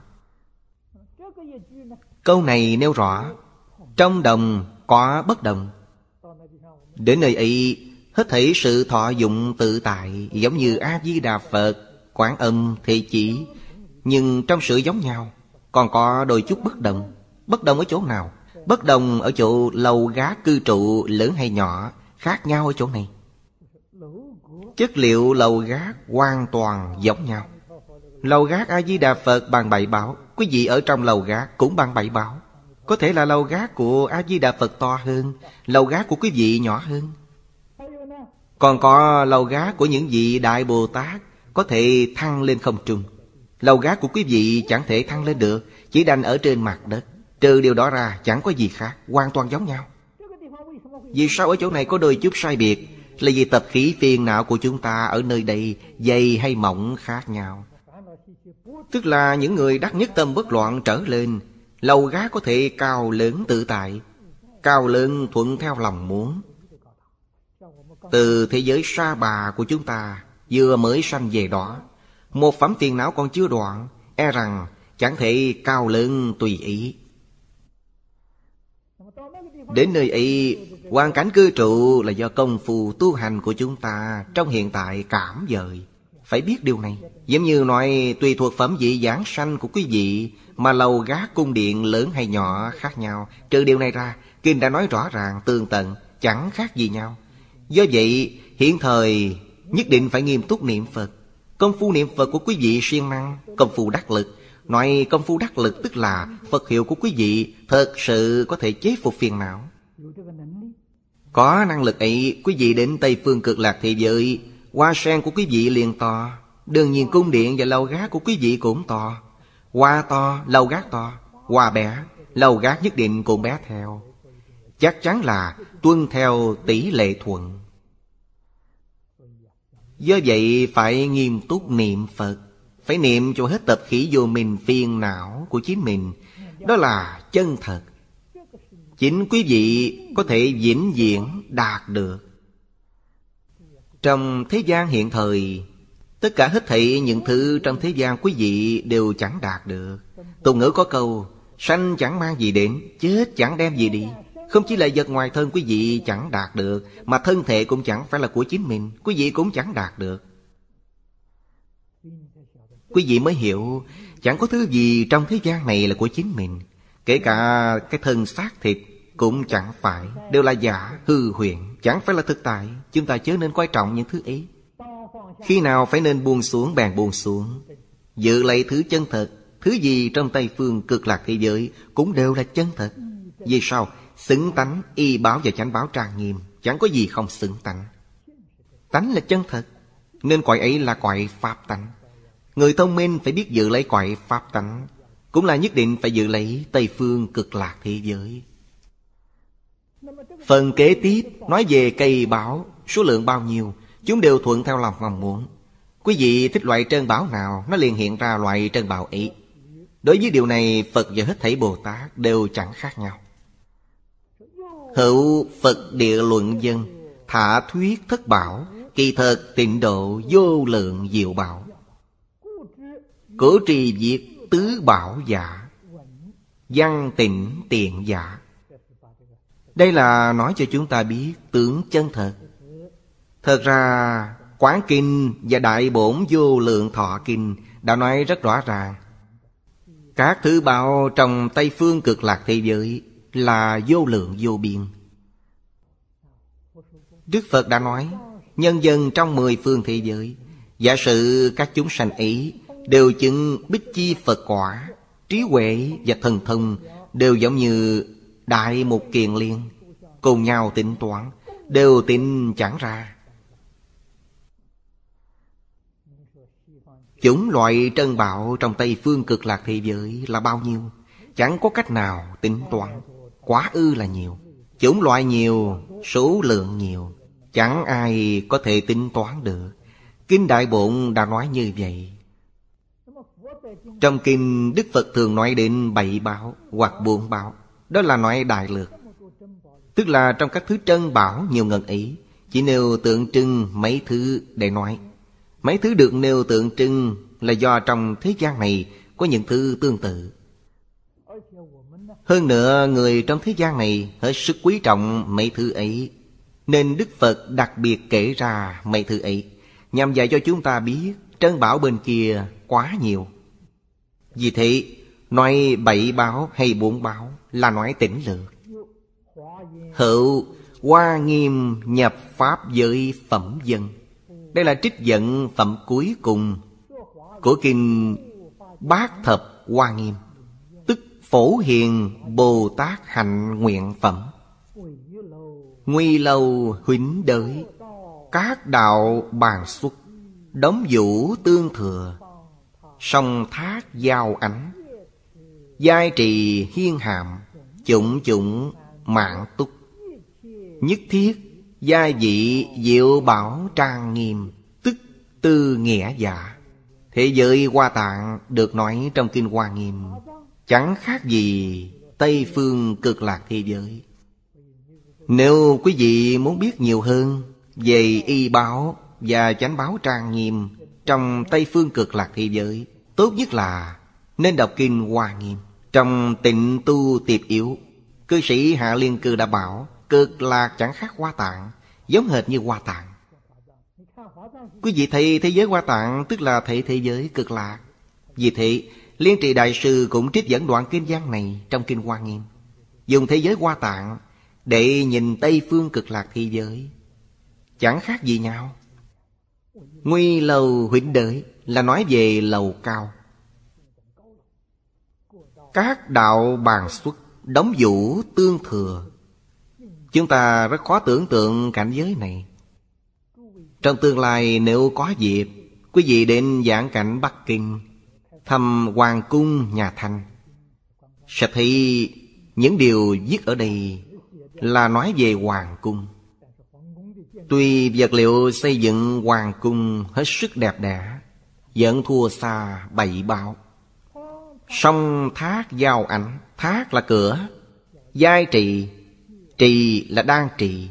[SPEAKER 1] Câu này nêu rõ trong đồng có bất đồng. Đến nơi ấy, hết thảy sự thọ dụng tự tại, giống như A-di-đà Phật, Quán Âm, Thế Chí. Nhưng trong sự giống nhau còn có đôi chút bất đồng. Bất đồng ở chỗ nào? Bất đồng ở chỗ lầu gác cư trụ lớn hay nhỏ, khác nhau ở chỗ này. Chất liệu lầu gác hoàn toàn giống nhau. Lầu gác A-di-đà Phật bằng 7 bảo, quý vị ở trong lầu gác cũng bằng 7 bảo. Có thể là lầu gác của A-di-đà Phật to hơn, lầu gác của quý vị nhỏ hơn. Còn có lầu gác của những vị Đại Bồ Tát có thể thăng lên không trung. Lầu gác của quý vị chẳng thể thăng lên được, chỉ đành ở trên mặt đất. Trừ điều đó ra chẳng có gì khác, hoàn toàn giống nhau. Vì sao ở chỗ này có đôi chút sai biệt? Là vì tập khí phiền não của chúng ta ở nơi đây dày hay mỏng khác nhau. Tức là những người đắc nhất tâm bất loạn trở lên, lầu gác có thể cao lớn tự tại, cao lớn thuận theo lòng muốn. Từ thế giới sa bà của chúng ta vừa mới sanh về đó, một phẩm phiền não còn chưa đoạn, e rằng chẳng thể cao lớn tùy ý. Đến nơi ấy, hoàn cảnh cư trụ là do công phu tu hành của chúng ta trong hiện tại cảm dời. Phải biết điều này. Giống như nói tùy thuộc phẩm vị giảng sanh của quý vị mà lầu gác cung điện lớn hay nhỏ khác nhau. Trừ điều này ra, kinh đã nói rõ ràng tường tận, chẳng khác gì nhau. Do vậy, hiện thời nhất định phải nghiêm túc niệm Phật. Công phu niệm Phật của quý vị siêng năng, công phu đắc lực, Nói công phu đắc lực tức là Phật hiệu của quý vị thật sự có thể chế phục phiền não. Có năng lực ấy, quý vị đến Tây Phương Cực Lạc thế giới, hoa sen của quý vị liền to. Đương nhiên cung điện và lầu gác của quý vị cũng to. Hoa to, lầu gác to. Hoa bé, lầu gác nhất định cũng bé theo. Chắc chắn là tuân theo tỷ lệ thuận. Do vậy phải nghiêm túc niệm Phật. Phải niệm cho hết tập khí vô minh phiền não của chính mình. Đó là chân thật. Chính quý vị có thể vĩnh viễn đạt được. Trong thế gian hiện thời, tất cả hết thảy những thứ trong thế gian quý vị đều chẳng đạt được. Tục ngữ có câu, sanh chẳng mang gì đến, chết chẳng đem gì đi. Không chỉ là vật ngoài thân quý vị chẳng đạt được, mà thân thể cũng chẳng phải là của chính mình, quý vị cũng chẳng đạt được. Quý vị mới hiểu, chẳng có thứ gì trong thế gian này là của chính mình. Kể cả cái thân xác thịt cũng chẳng phải, đều là giả, hư huyễn, chẳng phải là thực tại. Chúng ta chớ nên coi trọng những thứ ấy. Khi nào phải nên buông xuống bèn buông xuống, giữ lấy thứ chân thật. Thứ gì trong Tây Phương Cực Lạc thế giới cũng đều là chân thật. Vì sao? Xứng tánh, y báo và chánh báo trang nghiêm, chẳng có gì không xứng tánh. Tánh là chân thật, nên cõi ấy là cõi pháp tánh. Người thông minh phải biết giữ lấy cõi pháp tánh, cũng là nhất định phải giữ lấy Tây Phương Cực Lạc thế giới. Phần kế tiếp nói về cây bảo, số lượng bao nhiêu, chúng đều thuận theo lòng mong muốn. Quý vị thích loại trân bảo nào, nó liền hiện ra loại trân bảo ấy. Đối với điều này, Phật và hết thảy Bồ Tát đều chẳng khác nhau. Hữu Phật địa luận dân, thả thuyết thất bảo, kỳ thật tịnh độ vô lượng diệu bảo. Cổ trì viết tứ bảo giả, văn tịnh tiện giả. Đây là nói cho chúng ta biết tướng chân thật. Thật ra Quán Kinh và Đại Bổn Vô Lượng Thọ Kinh đã nói rất rõ ràng. Các thứ bảo trong Tây Phương Cực Lạc thế giới là vô lượng vô biên. Đức Phật đã nói, nhân dân trong 10 phương thế giới, giả sử các chúng sanh ấy đều chứng bích chi Phật quả, trí huệ và thần thông đều giống như đại một kiền liên, cùng nhau tính toán, đều tính chẳng ra. Chủng loại trân bảo trong Tây Phương Cực Lạc thế giới là bao nhiêu? Chẳng có cách nào tính toán. Quá ư là nhiều. Chủng loại nhiều, số lượng nhiều, chẳng ai có thể tính toán được. Kinh Đại Bổn đã nói như vậy. Trong kinh Đức Phật thường nói đến 7 bảo hoặc 4 bảo. Đó là nói đại lược. Tức là trong các thứ trân bảo nhiều ngần ấy, chỉ nêu tượng trưng mấy thứ để nói. Mấy thứ được nêu tượng trưng là do trong thế gian này có những thứ tương tự. Hơn nữa người trong thế gian này hết sức quý trọng mấy thứ ấy, nên Đức Phật đặc biệt kể ra mấy thứ ấy, nhằm dạy cho chúng ta biết trân bảo bên kia quá nhiều. Vì thế nói 7 báo hay 4 báo là nói tĩnh lược. Hữu Hoa Nghiêm nhập pháp giới phẩm dân. Đây là trích dẫn phẩm cuối cùng của kinh Bát Thập Hoa Nghiêm, tức Phổ Hiền Bồ Tát hạnh nguyện phẩm. Nguy lâu huýnh đới, các đạo bàn xuất, đống vũ tương thừa, song thác giao ánh, giai trì hiên hàm, chủng chủng mạng túc, nhất thiết gia vị diệu bảo trang nghiêm, tức tư nghĩa giả. Thế giới Hoa Tạng được nói trong kinh Hoa Nghiêm chẳng khác gì Tây Phương Cực Lạc thế giới. Nếu quý vị muốn biết nhiều hơn về y báo và chánh báo trang nghiêm trong Tây Phương Cực Lạc thế giới, tốt nhất là nên đọc kinh Hoa Nghiêm. Trong Tịnh Tu Tiệp Yếu, cư sĩ Hạ Liên Cư đã bảo Cực Lạc chẳng khác Hoa Tạng, giống hệt như Hoa Tạng. Quý vị thấy thế giới Hoa Tạng tức là thấy thế giới Cực Lạc. Vì thế Liên Trì Đại Sư cũng trích dẫn đoạn kinh văn này trong kinh Hoa Nghiêm, dùng thế giới Hoa Tạng để nhìn Tây Phương Cực Lạc thế giới, chẳng khác gì nhau. Nguy lầu huýnh đới là nói về lầu cao. Các đạo bàn xuất, đóng vũ tương thừa. Chúng ta rất khó tưởng tượng cảnh giới này. Trong tương lai nếu có dịp, quý vị đến giảng cảnh Bắc Kinh, thăm Hoàng cung nhà Thanh, sẽ thấy những điều viết ở đây là nói về Hoàng cung. Tuy vật liệu xây dựng Hoàng cung hết sức đẹp đẽ, vẫn thua xa Bảy Bảo. Song thác giao ảnh, thác là cửa, giai trì, trì là đang trì.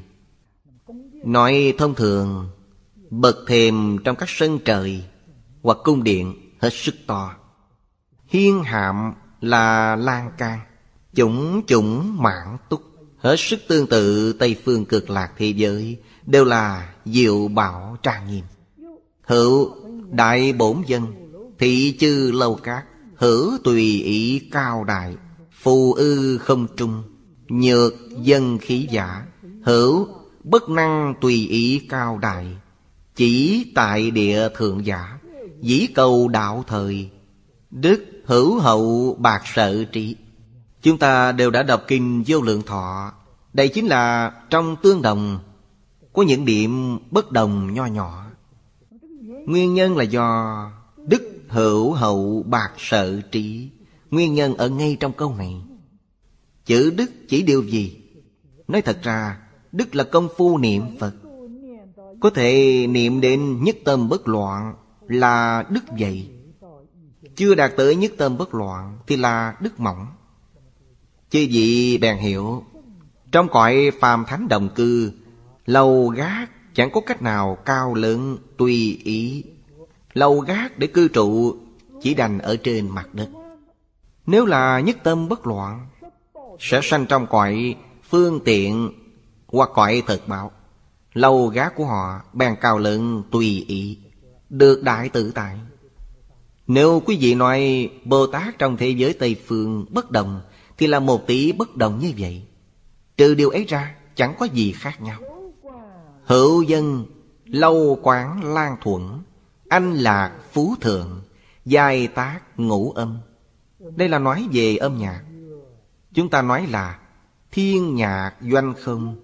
[SPEAKER 1] Nói thông thường, bậc thềm trong các sân trời hoặc cung điện hết sức to. Hiên hạm là lan can, chủng chủng mãn túc, hết sức tương tự Tây phương Cực Lạc thế giới, đều là diệu bảo trang nghiêm. Hữu đại bổn dân, thị chư lâu cát, hữu tùy ý cao đại, phù ư không trung, nhược dân khí giả, hữu bất năng tùy ý cao đại, chỉ tại địa thượng giả, dĩ cầu đạo thời, đức hữu hậu bạc sợ trị. Chúng ta đều đã đọc kinh Vô Lượng Thọ. Đây chính là trong tương đồng có những điểm bất đồng nho nhỏ. Nguyên nhân là do đức hữu hậu bạc sợ trị. Nguyên nhân ở ngay trong câu này. Chữ đức chỉ điều gì? Nói thật ra, đức là công phu niệm Phật. Có thể niệm đến nhất tâm bất loạn là đức vậy. Chưa đạt tới nhất tâm bất loạn thì là đức mỏng. Chư vị bèn hiểu, trong cõi phàm thánh đồng cư, lầu gác chẳng có cách nào cao lớn tùy ý. Lầu gác để cư trụ chỉ đành ở trên mặt đất. Nếu là nhất tâm bất loạn, sẽ sanh trong cõi phương tiện hoặc cõi thực bảo. Lầu gác của họ bèn cao lớn tùy ý, được đại tự tại. Nếu quý vị nói Bồ Tát trong thế giới Tây Phương bất đồng, thì là một tỷ bất đồng như vậy. Trừ điều ấy ra chẳng có gì khác nhau. Hữu dân, lâu quán lan thuận, anh lạc phú thượng, giai tác ngũ âm. Đây là nói về âm nhạc. Chúng ta nói là thiên nhạc doanh không.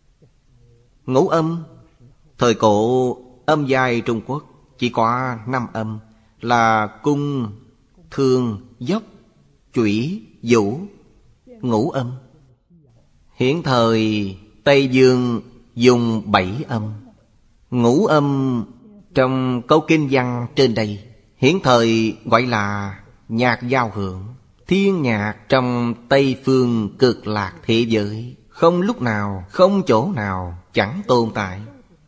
[SPEAKER 1] Ngũ âm, thời cổ âm giai Trung Quốc chỉ có 5 âm, là cung, thương, dốc, chủy, vũ, ngũ âm. Hiện thời Tây Dương dùng 7 âm. Ngũ âm trong câu kinh văn trên đây hiện thời gọi là nhạc giao hưởng. Thiên nhạc trong Tây phương Cực Lạc thế giới, không lúc nào, không chỗ nào chẳng tồn tại.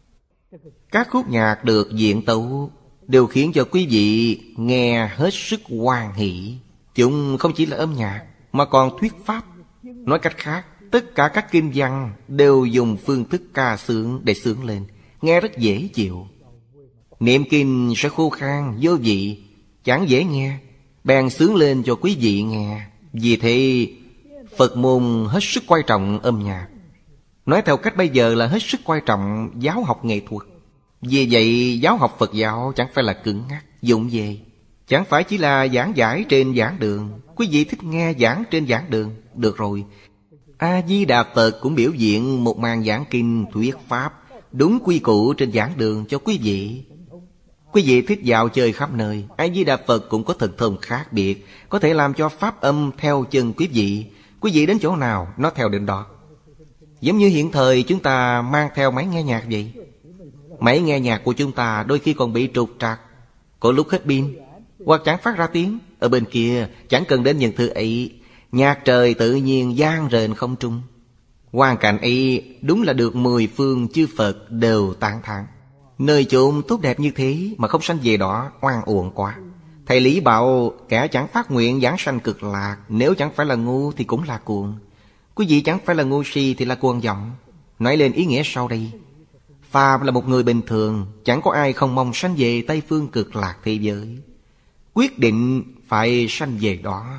[SPEAKER 1] Các khúc nhạc được diễn tấu đều khiến cho quý vị nghe hết sức hoan hỷ. Chúng không chỉ là âm nhạc mà còn thuyết pháp. Nói cách khác, tất cả các kinh văn đều dùng phương thức ca xướng để xướng lên, nghe rất dễ chịu. Niệm kinh sẽ khô khan, vô vị, chẳng dễ nghe, bèn xướng lên cho quý vị nghe. Vì thế Phật môn hết sức quan trọng âm nhạc. Nói theo cách bây giờ là hết sức quan trọng giáo học nghệ thuật. Vì vậy giáo học Phật giáo chẳng phải là cứng ngắc, dụng về, chẳng phải chỉ là giảng giải trên giảng đường. Quý vị thích nghe giảng trên giảng đường, được rồi. A-di-đà Phật cũng biểu diễn một màn giảng kinh thuyết pháp đúng quy củ trên giảng đường cho quý vị. Quý vị thích dạo chơi khắp nơi, A-di-đà Phật cũng có thần thông khác biệt, có thể làm cho pháp âm theo chân quý vị. Quý vị đến chỗ nào, nó theo đến đó. Giống như hiện thời chúng ta mang theo máy nghe nhạc vậy. Máy nghe nhạc của chúng ta đôi khi còn bị trục trặc, có lúc hết pin, hoặc chẳng phát ra tiếng. Ở bên kia chẳng cần đến những thứ ấy, nhạc trời tự nhiên vang rền không trung. Hoàn cảnh ấy đúng là được 10 phương chư Phật đều tán thán. Nơi chốn tốt đẹp như thế mà không sanh về đó, oan uổng quá. Thầy Lý bảo kẻ chẳng phát nguyện giảng sanh Cực Lạc, nếu chẳng phải là ngu thì cũng là cuồng. Quý vị chẳng phải là ngu si thì là cuồng vọng. Nói lên ý nghĩa sau đây. Phàm là một người bình thường, chẳng có ai không mong sanh về Tây phương Cực Lạc thế giới, quyết định phải sanh về đó.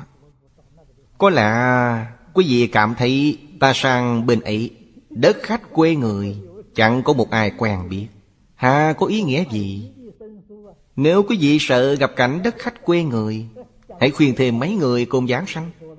[SPEAKER 1] Có lẽ quý vị cảm thấy ta sang bên ấy, đất khách quê người, chẳng có một ai quen biết, hà có ý nghĩa gì? Nếu quý vị sợ gặp cảnh đất khách quê người, hãy khuyên thêm mấy người cùng giảng sanh.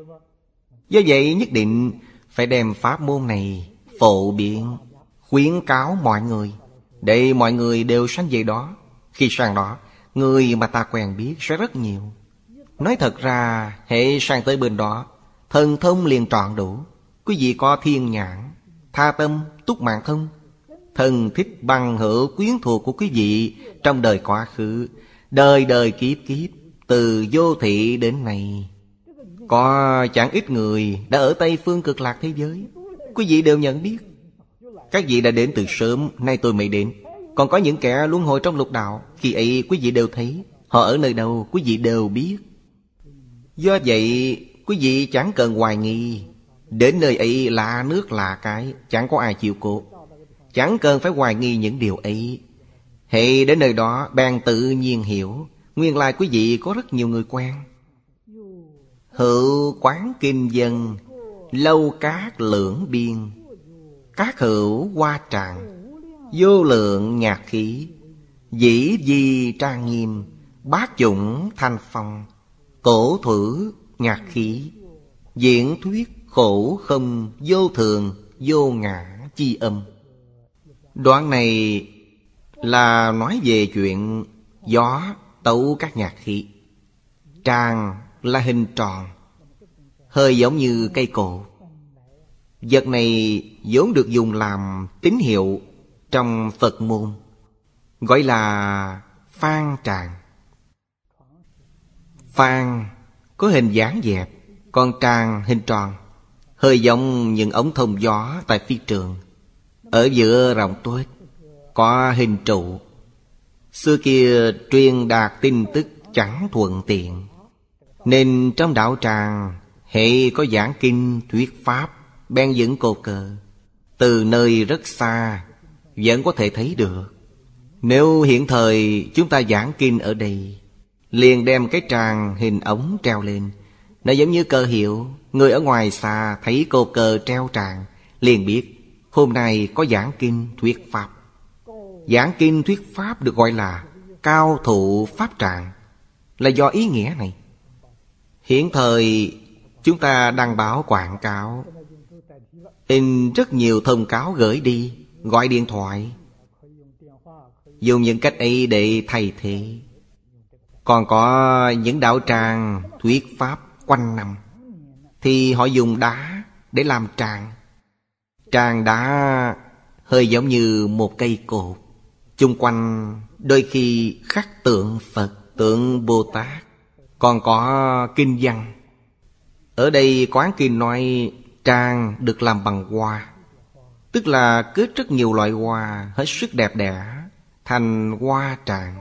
[SPEAKER 1] Do vậy nhất định phải đem pháp môn này phổ biến, khuyến cáo mọi người, để mọi người đều sanh về đó. Khi sang đó, người mà ta quen biết sẽ rất nhiều. Nói thật ra, hệ sang tới bên đó, thần thông liền trọn đủ. Quý vị có thiên nhãn, tha tâm, túc mạng thông, thân thích bằng hữu quyến thuộc của quý vị trong đời quá khứ, đời đời kiếp kiếp, từ vô thị đến nay. Có chẳng ít người đã ở Tây Phương Cực Lạc thế giới, quý vị đều nhận biết. Các vị đã đến từ sớm, nay tôi mới đến. Còn có những kẻ luân hồi trong lục đạo, khi ấy quý vị đều thấy. Họ ở nơi đâu quý vị đều biết. Do vậy quý vị chẳng cần hoài nghi. Đến nơi ấy lạ nước lạ cái, chẳng có ai chịu cố. Chẳng cần phải hoài nghi những điều ấy. Hễ đến nơi đó bèn tự nhiên hiểu, nguyên lai quý vị có rất nhiều người quen. Hữu quán kinh dân, lâu cát lưỡng biên. Các hữu hoa tràng, vô lượng nhạc khí. Dĩ di trang nghiêm, bát chủng thanh phong. Cổ thử nhạc khí, diễn thuyết khổ không vô thường, vô ngã chi âm. Đoạn này là nói về chuyện gió tấu các nhạc khí. Tràng là hình tròn, hơi giống như cây cột. Vật này vốn được dùng làm tín hiệu trong Phật môn, gọi là phan tràng. Phan có hình dáng dẹp, còn tràng hình tròn, hơi giống những ống thông gió tại phi trường. Ở giữa rộng tuếch có hình trụ. Xưa kia truyền đạt tin tức chẳng thuận tiện, nên trong đạo tràng hệ có giảng kinh thuyết pháp, bèn dựng cột cờ. Từ nơi rất xa vẫn có thể thấy được. Nếu hiện thời chúng ta giảng kinh ở đây, liền đem cái tràng hình ống treo lên, nó giống như cờ hiệu. Người ở ngoài xa thấy cột cờ treo tràng, liền biết hôm nay có giảng kinh thuyết pháp. Giảng kinh thuyết pháp được gọi là cao thụ pháp tràng, là do ý nghĩa này. Hiện thời chúng ta đăng báo quảng cáo, in rất nhiều thông cáo gửi đi, gọi điện thoại, dùng những cách ấy để thay thế. Còn có những đạo tràng thuyết pháp quanh năm, thì họ dùng đá để làm tràng. Tràng đá hơi giống như một cây cột, chung quanh đôi khi khắc tượng Phật, tượng Bồ Tát, còn có kinh văn. Ở đây Quán Kinh nói tràng được làm bằng hoa, tức là kết rất nhiều loại hoa hết sức đẹp đẽ thành hoa tràng.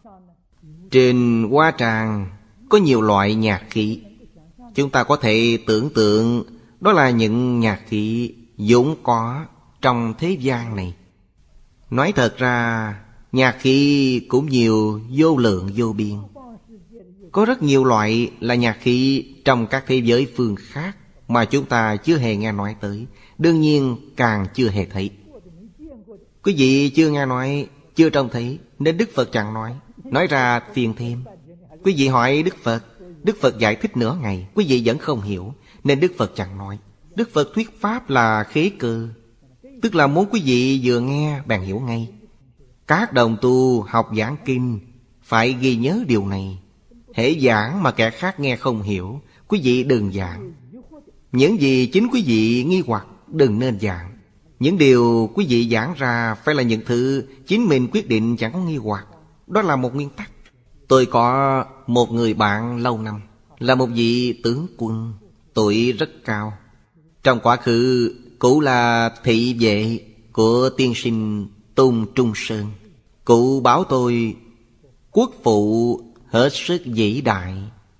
[SPEAKER 1] Trên hoa tràng có nhiều loại nhạc khí. Chúng ta có thể tưởng tượng đó là những nhạc khí vốn có trong thế gian này. Nói thật ra, nhạc khí cũng nhiều vô lượng vô biên. Có rất nhiều loại là nhạc khí trong các thế giới phương khác mà chúng ta chưa hề nghe nói tới, đương nhiên càng chưa hề thấy. Quý vị chưa nghe nói, chưa trông thấy, nên Đức Phật chẳng nói. Nói ra phiền thêm. Quý vị hỏi Đức Phật giải thích nửa ngày, quý vị vẫn không hiểu, nên Đức Phật chẳng nói. Đức Phật thuyết pháp là khế cơ, tức là muốn quý vị vừa nghe bèn hiểu ngay. Các đồng tu học giảng kinh phải ghi nhớ điều này. Hễ giảng mà kẻ khác nghe không hiểu, quý vị đừng giảng. Những gì chính quý vị nghi hoặc đừng nên giảng. Những điều quý vị giảng ra phải là những thứ chính mình quyết định, chẳng có nghi hoặc. Đó là một nguyên tắc. Tôi có một người bạn lâu năm, là một vị tướng quân, tuổi rất cao. Trong quá khứ cụ là thị vệ của tiên sinh Tôn Trung Sơn. Cụ bảo tôi quốc phụ hết sức vĩ đại.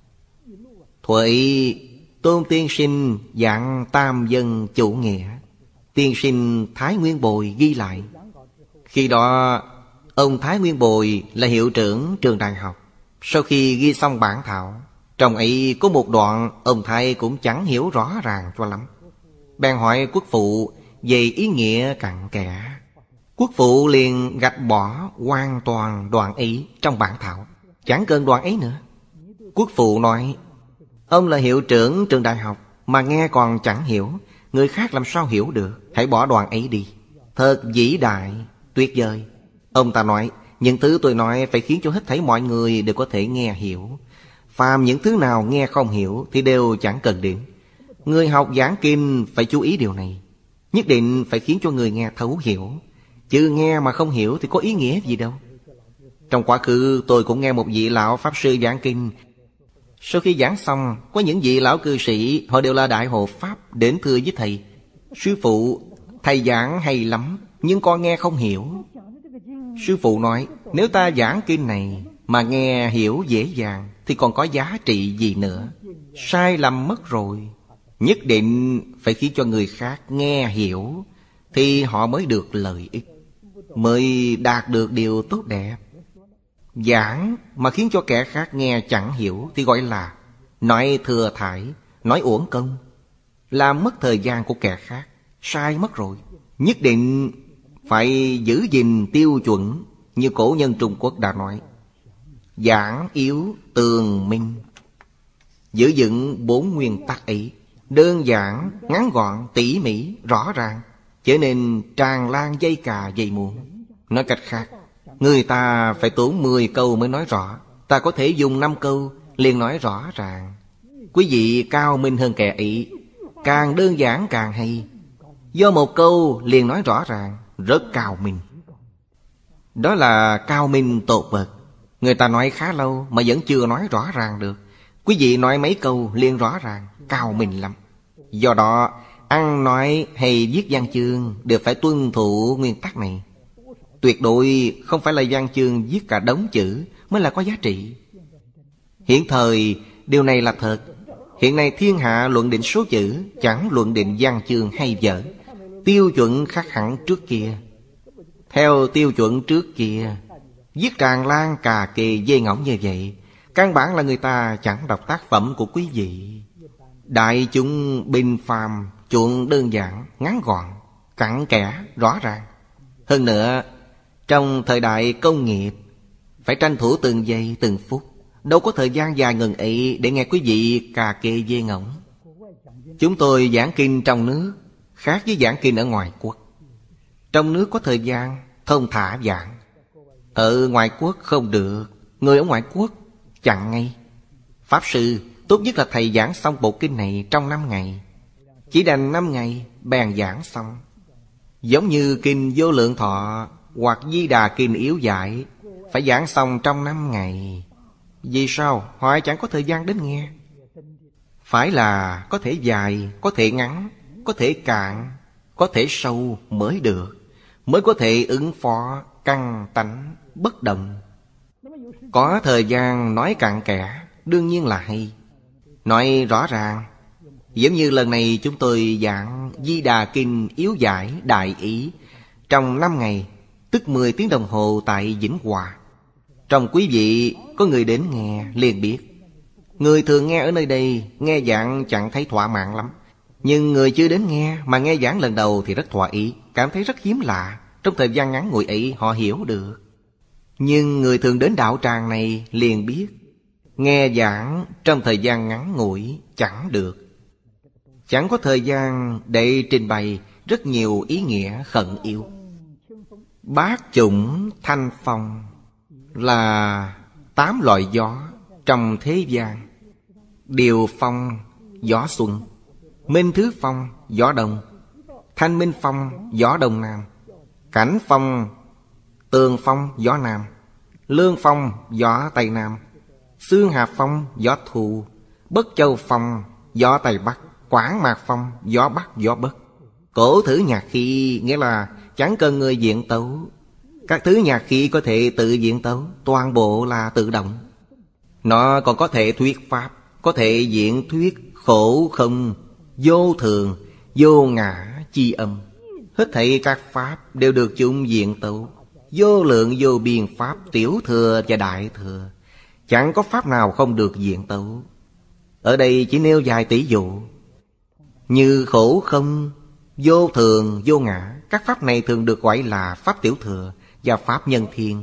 [SPEAKER 1] Thuở Tôn tiên sinh dạng tam dân chủ nghĩa, tiên sinh Thái Nguyên Bồi ghi lại. Khi đó ông Thái Nguyên Bồi là hiệu trưởng trường đại học. Sau khi ghi xong bản thảo, trong ấy có một đoạn ông Thái cũng chẳng hiểu rõ ràng cho lắm. Bèn hỏi quốc phụ về ý nghĩa cặn kẽ. Quốc phụ liền gạch bỏ hoàn toàn đoạn ấy trong bản thảo, chẳng cần đoạn ấy nữa. Quốc phụ nói: ông là hiệu trưởng trường đại học, mà nghe còn chẳng hiểu, người khác làm sao hiểu được? Hãy bỏ đoạn ấy đi. Thật vĩ đại, tuyệt vời. Ông ta nói, những thứ tôi nói phải khiến cho hết thảy mọi người đều có thể nghe hiểu. Phàm những thứ nào nghe không hiểu thì đều chẳng cần đến. Người học giảng kinh phải chú ý điều này. Nhất định phải khiến cho người nghe thấu hiểu. Chứ nghe mà không hiểu thì có ý nghĩa gì đâu. Trong quá khứ tôi cũng nghe một vị lão Pháp Sư giảng kinh. Sau khi giảng xong, có những vị lão cư sĩ, họ đều là đại hộ Pháp, đến thưa với thầy: sư phụ, thầy giảng hay lắm, nhưng con nghe không hiểu. Sư phụ nói, nếu ta giảng kinh này mà nghe hiểu dễ dàng thì còn có giá trị gì nữa. Sai lầm mất rồi. Nhất định phải khiến cho người khác nghe hiểu thì họ mới được lợi ích, mới đạt được điều tốt đẹp. Giảng mà khiến cho kẻ khác nghe chẳng hiểu thì gọi là nói thừa thải, nói uổng công, làm mất thời gian của kẻ khác. Sai mất rồi. Nhất định phải giữ gìn tiêu chuẩn. Như cổ nhân Trung Quốc đã nói, giảng yếu tường minh. Giữ vững 4 nguyên tắc ấy, đơn giản, ngắn gọn, tỉ mỉ, rõ ràng, trở nên tràn lan dây cà dây muỗng. Nói cách khác, người ta phải tốn 10 câu mới nói rõ, ta có thể dùng 5 câu liền nói rõ ràng. Quý vị cao minh hơn kẻ ấy, càng đơn giản càng hay. Do 1 câu liền nói rõ ràng, rất cao minh. Đó là cao minh tột bậc. Người ta nói khá lâu mà vẫn chưa nói rõ ràng được. Quý vị nói mấy câu liền rõ ràng, cao minh lắm. Do đó, ăn nói hay viết văn chương đều phải tuân thủ nguyên tắc này. Tuyệt đối không phải là văn chương viết cả đống chữ mới là có giá trị. Hiện thời điều này là thật. Hiện nay thiên hạ luận định số chữ, chẳng luận định văn chương hay dở. Tiêu chuẩn khác hẳn trước kia. Theo tiêu chuẩn trước kia, viết tràn lan cà kề dê ngỗng như vậy, căn bản là người ta chẳng đọc tác phẩm của quý vị. Đại chúng bình phàm, chuộng đơn giản, ngắn gọn, cặn kẽ, rõ ràng. Hơn nữa, trong thời đại công nghiệp, phải tranh thủ từng giây từng phút. Đâu có thời gian dài ngừng ấy để nghe quý vị cà kê dê ngỗng. Chúng tôi giảng kinh trong nước khác với giảng kinh ở ngoài quốc. Trong nước có thời gian thông thả giảng, ở ngoài quốc không được. Người ở ngoại quốc chặn ngay. Pháp sư tốt nhất là thầy giảng xong bộ kinh này trong 5 ngày. Chỉ đành 5 ngày bèn giảng xong. Giống như kinh Vô Lượng Thọ hoặc Di Đà Kinh Yếu Giải, phải giảng xong trong 5 ngày. Vì sao? Họ chẳng có thời gian đến nghe. Phải là có thể dài, có thể ngắn, có thể cạn, có thể sâu mới được, mới có thể ứng phó căn tánh bất động. Có thời gian nói cặn kẽ đương nhiên là hay, nói rõ ràng. Giống như lần này chúng tôi giảng Di Đà Kinh Yếu Giải Đại Ý trong 5 ngày, tức 10 tiếng đồng hồ tại Vĩnh Hòa. Trong quý vị có người đến nghe liền biết. Người thường nghe ở nơi đây nghe giảng chẳng thấy thỏa mãn lắm, nhưng người chưa đến nghe mà nghe giảng lần đầu thì rất thỏa ý, cảm thấy rất hiếm lạ. Trong thời gian ngắn ngủi ấy họ hiểu được. Nhưng người thường đến đạo tràng này liền biết, nghe giảng trong thời gian ngắn ngủi chẳng được, chẳng có thời gian để trình bày rất nhiều ý nghĩa khẩn yếu. Bát chủng thanh phong là 8 loại gió trong thế gian. Điều phong gió xuân, minh thứ phong gió đông, thanh minh phong gió đông nam, cảnh phong tường phong gió nam, lương phong gió tây nam, xương hạp phong gió thu, bất châu phong gió tây bắc, quảng mạc phong gió bắc gió bắc. Cổ thử nhạc khí nghĩa là chẳng cần người diễn tấu. Các thứ nhạc khí có thể tự diễn tấu, toàn bộ là tự động. Nó còn có thể thuyết pháp, có thể diễn thuyết khổ không, vô thường, vô ngã, chi âm. Hết thảy các pháp đều được chúng diễn tấu. Vô lượng vô biên pháp, tiểu thừa và đại thừa, chẳng có pháp nào không được diễn tấu. Ở đây chỉ nêu vài tỷ dụ. Như khổ không, vô thường, vô ngã, các pháp này thường được gọi là pháp tiểu thừa và pháp nhân thiên.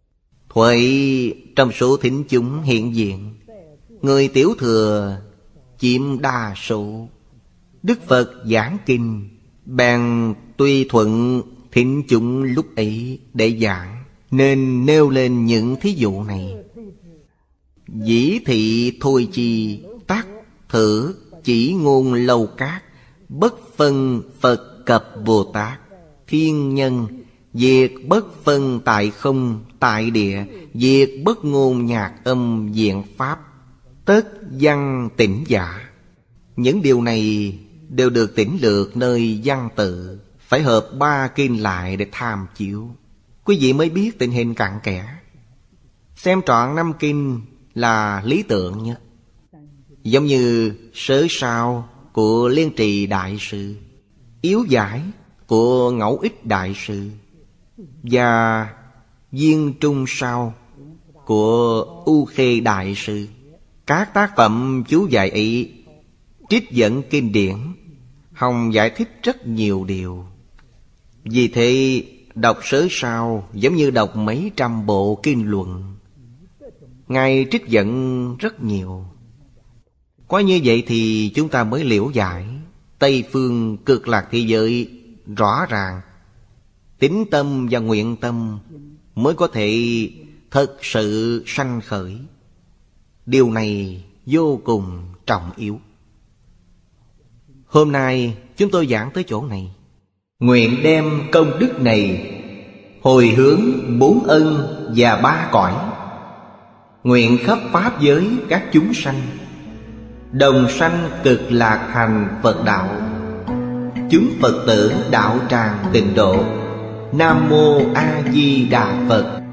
[SPEAKER 1] Thuệ trong số thính chúng hiện diện, người tiểu thừa chiếm đa số. Đức Phật giảng kinh, bèn tùy thuận thính chúng lúc ấy để giảng, nên nêu lên những thí dụ này. Dĩ thị thôi chi, tác thử chỉ ngôn lâu cát, bất phân Phật cập Bồ Tát. Thiên nhân diệt bất phân tại không tại địa, diệt bất ngôn nhạc âm diện pháp, tất văn tỉnh giả. Những điều này đều được tỉnh lược nơi văn tự, phải hợp 3 kinh lại để tham chiếu. Quý vị mới biết tình hình cặn kẽ. Xem trọn 5 kinh là lý tưởng nhất. Giống như Sớ Sao của Liên Trì Đại Sư, Yếu Giải của Ngẫu Ích Đại Sư, và Viên Trung Sao của U Khê Đại Sư. Các tác phẩm chú giải ấy trích dẫn kinh điển, hòng giải thích rất nhiều điều. Vì thế đọc Sớ Sao giống như đọc mấy trăm bộ kinh luận. Ngài trích dẫn rất nhiều. Có như vậy thì chúng ta mới liễu giải Tây phương cực lạc thế giới rõ ràng. Tín tâm và nguyện tâm mới có thể thật sự sanh khởi. Điều này vô cùng trọng yếu. Hôm nay chúng tôi giảng tới chỗ này. Nguyện đem công đức này hồi hướng 4 ân và 3 cõi. Nguyện khắp pháp giới các chúng sanh đồng sanh cực lạc thành Phật đạo. Chúng Phật tử đạo tràng tịnh độ. Nam Mô A Di Đà Phật.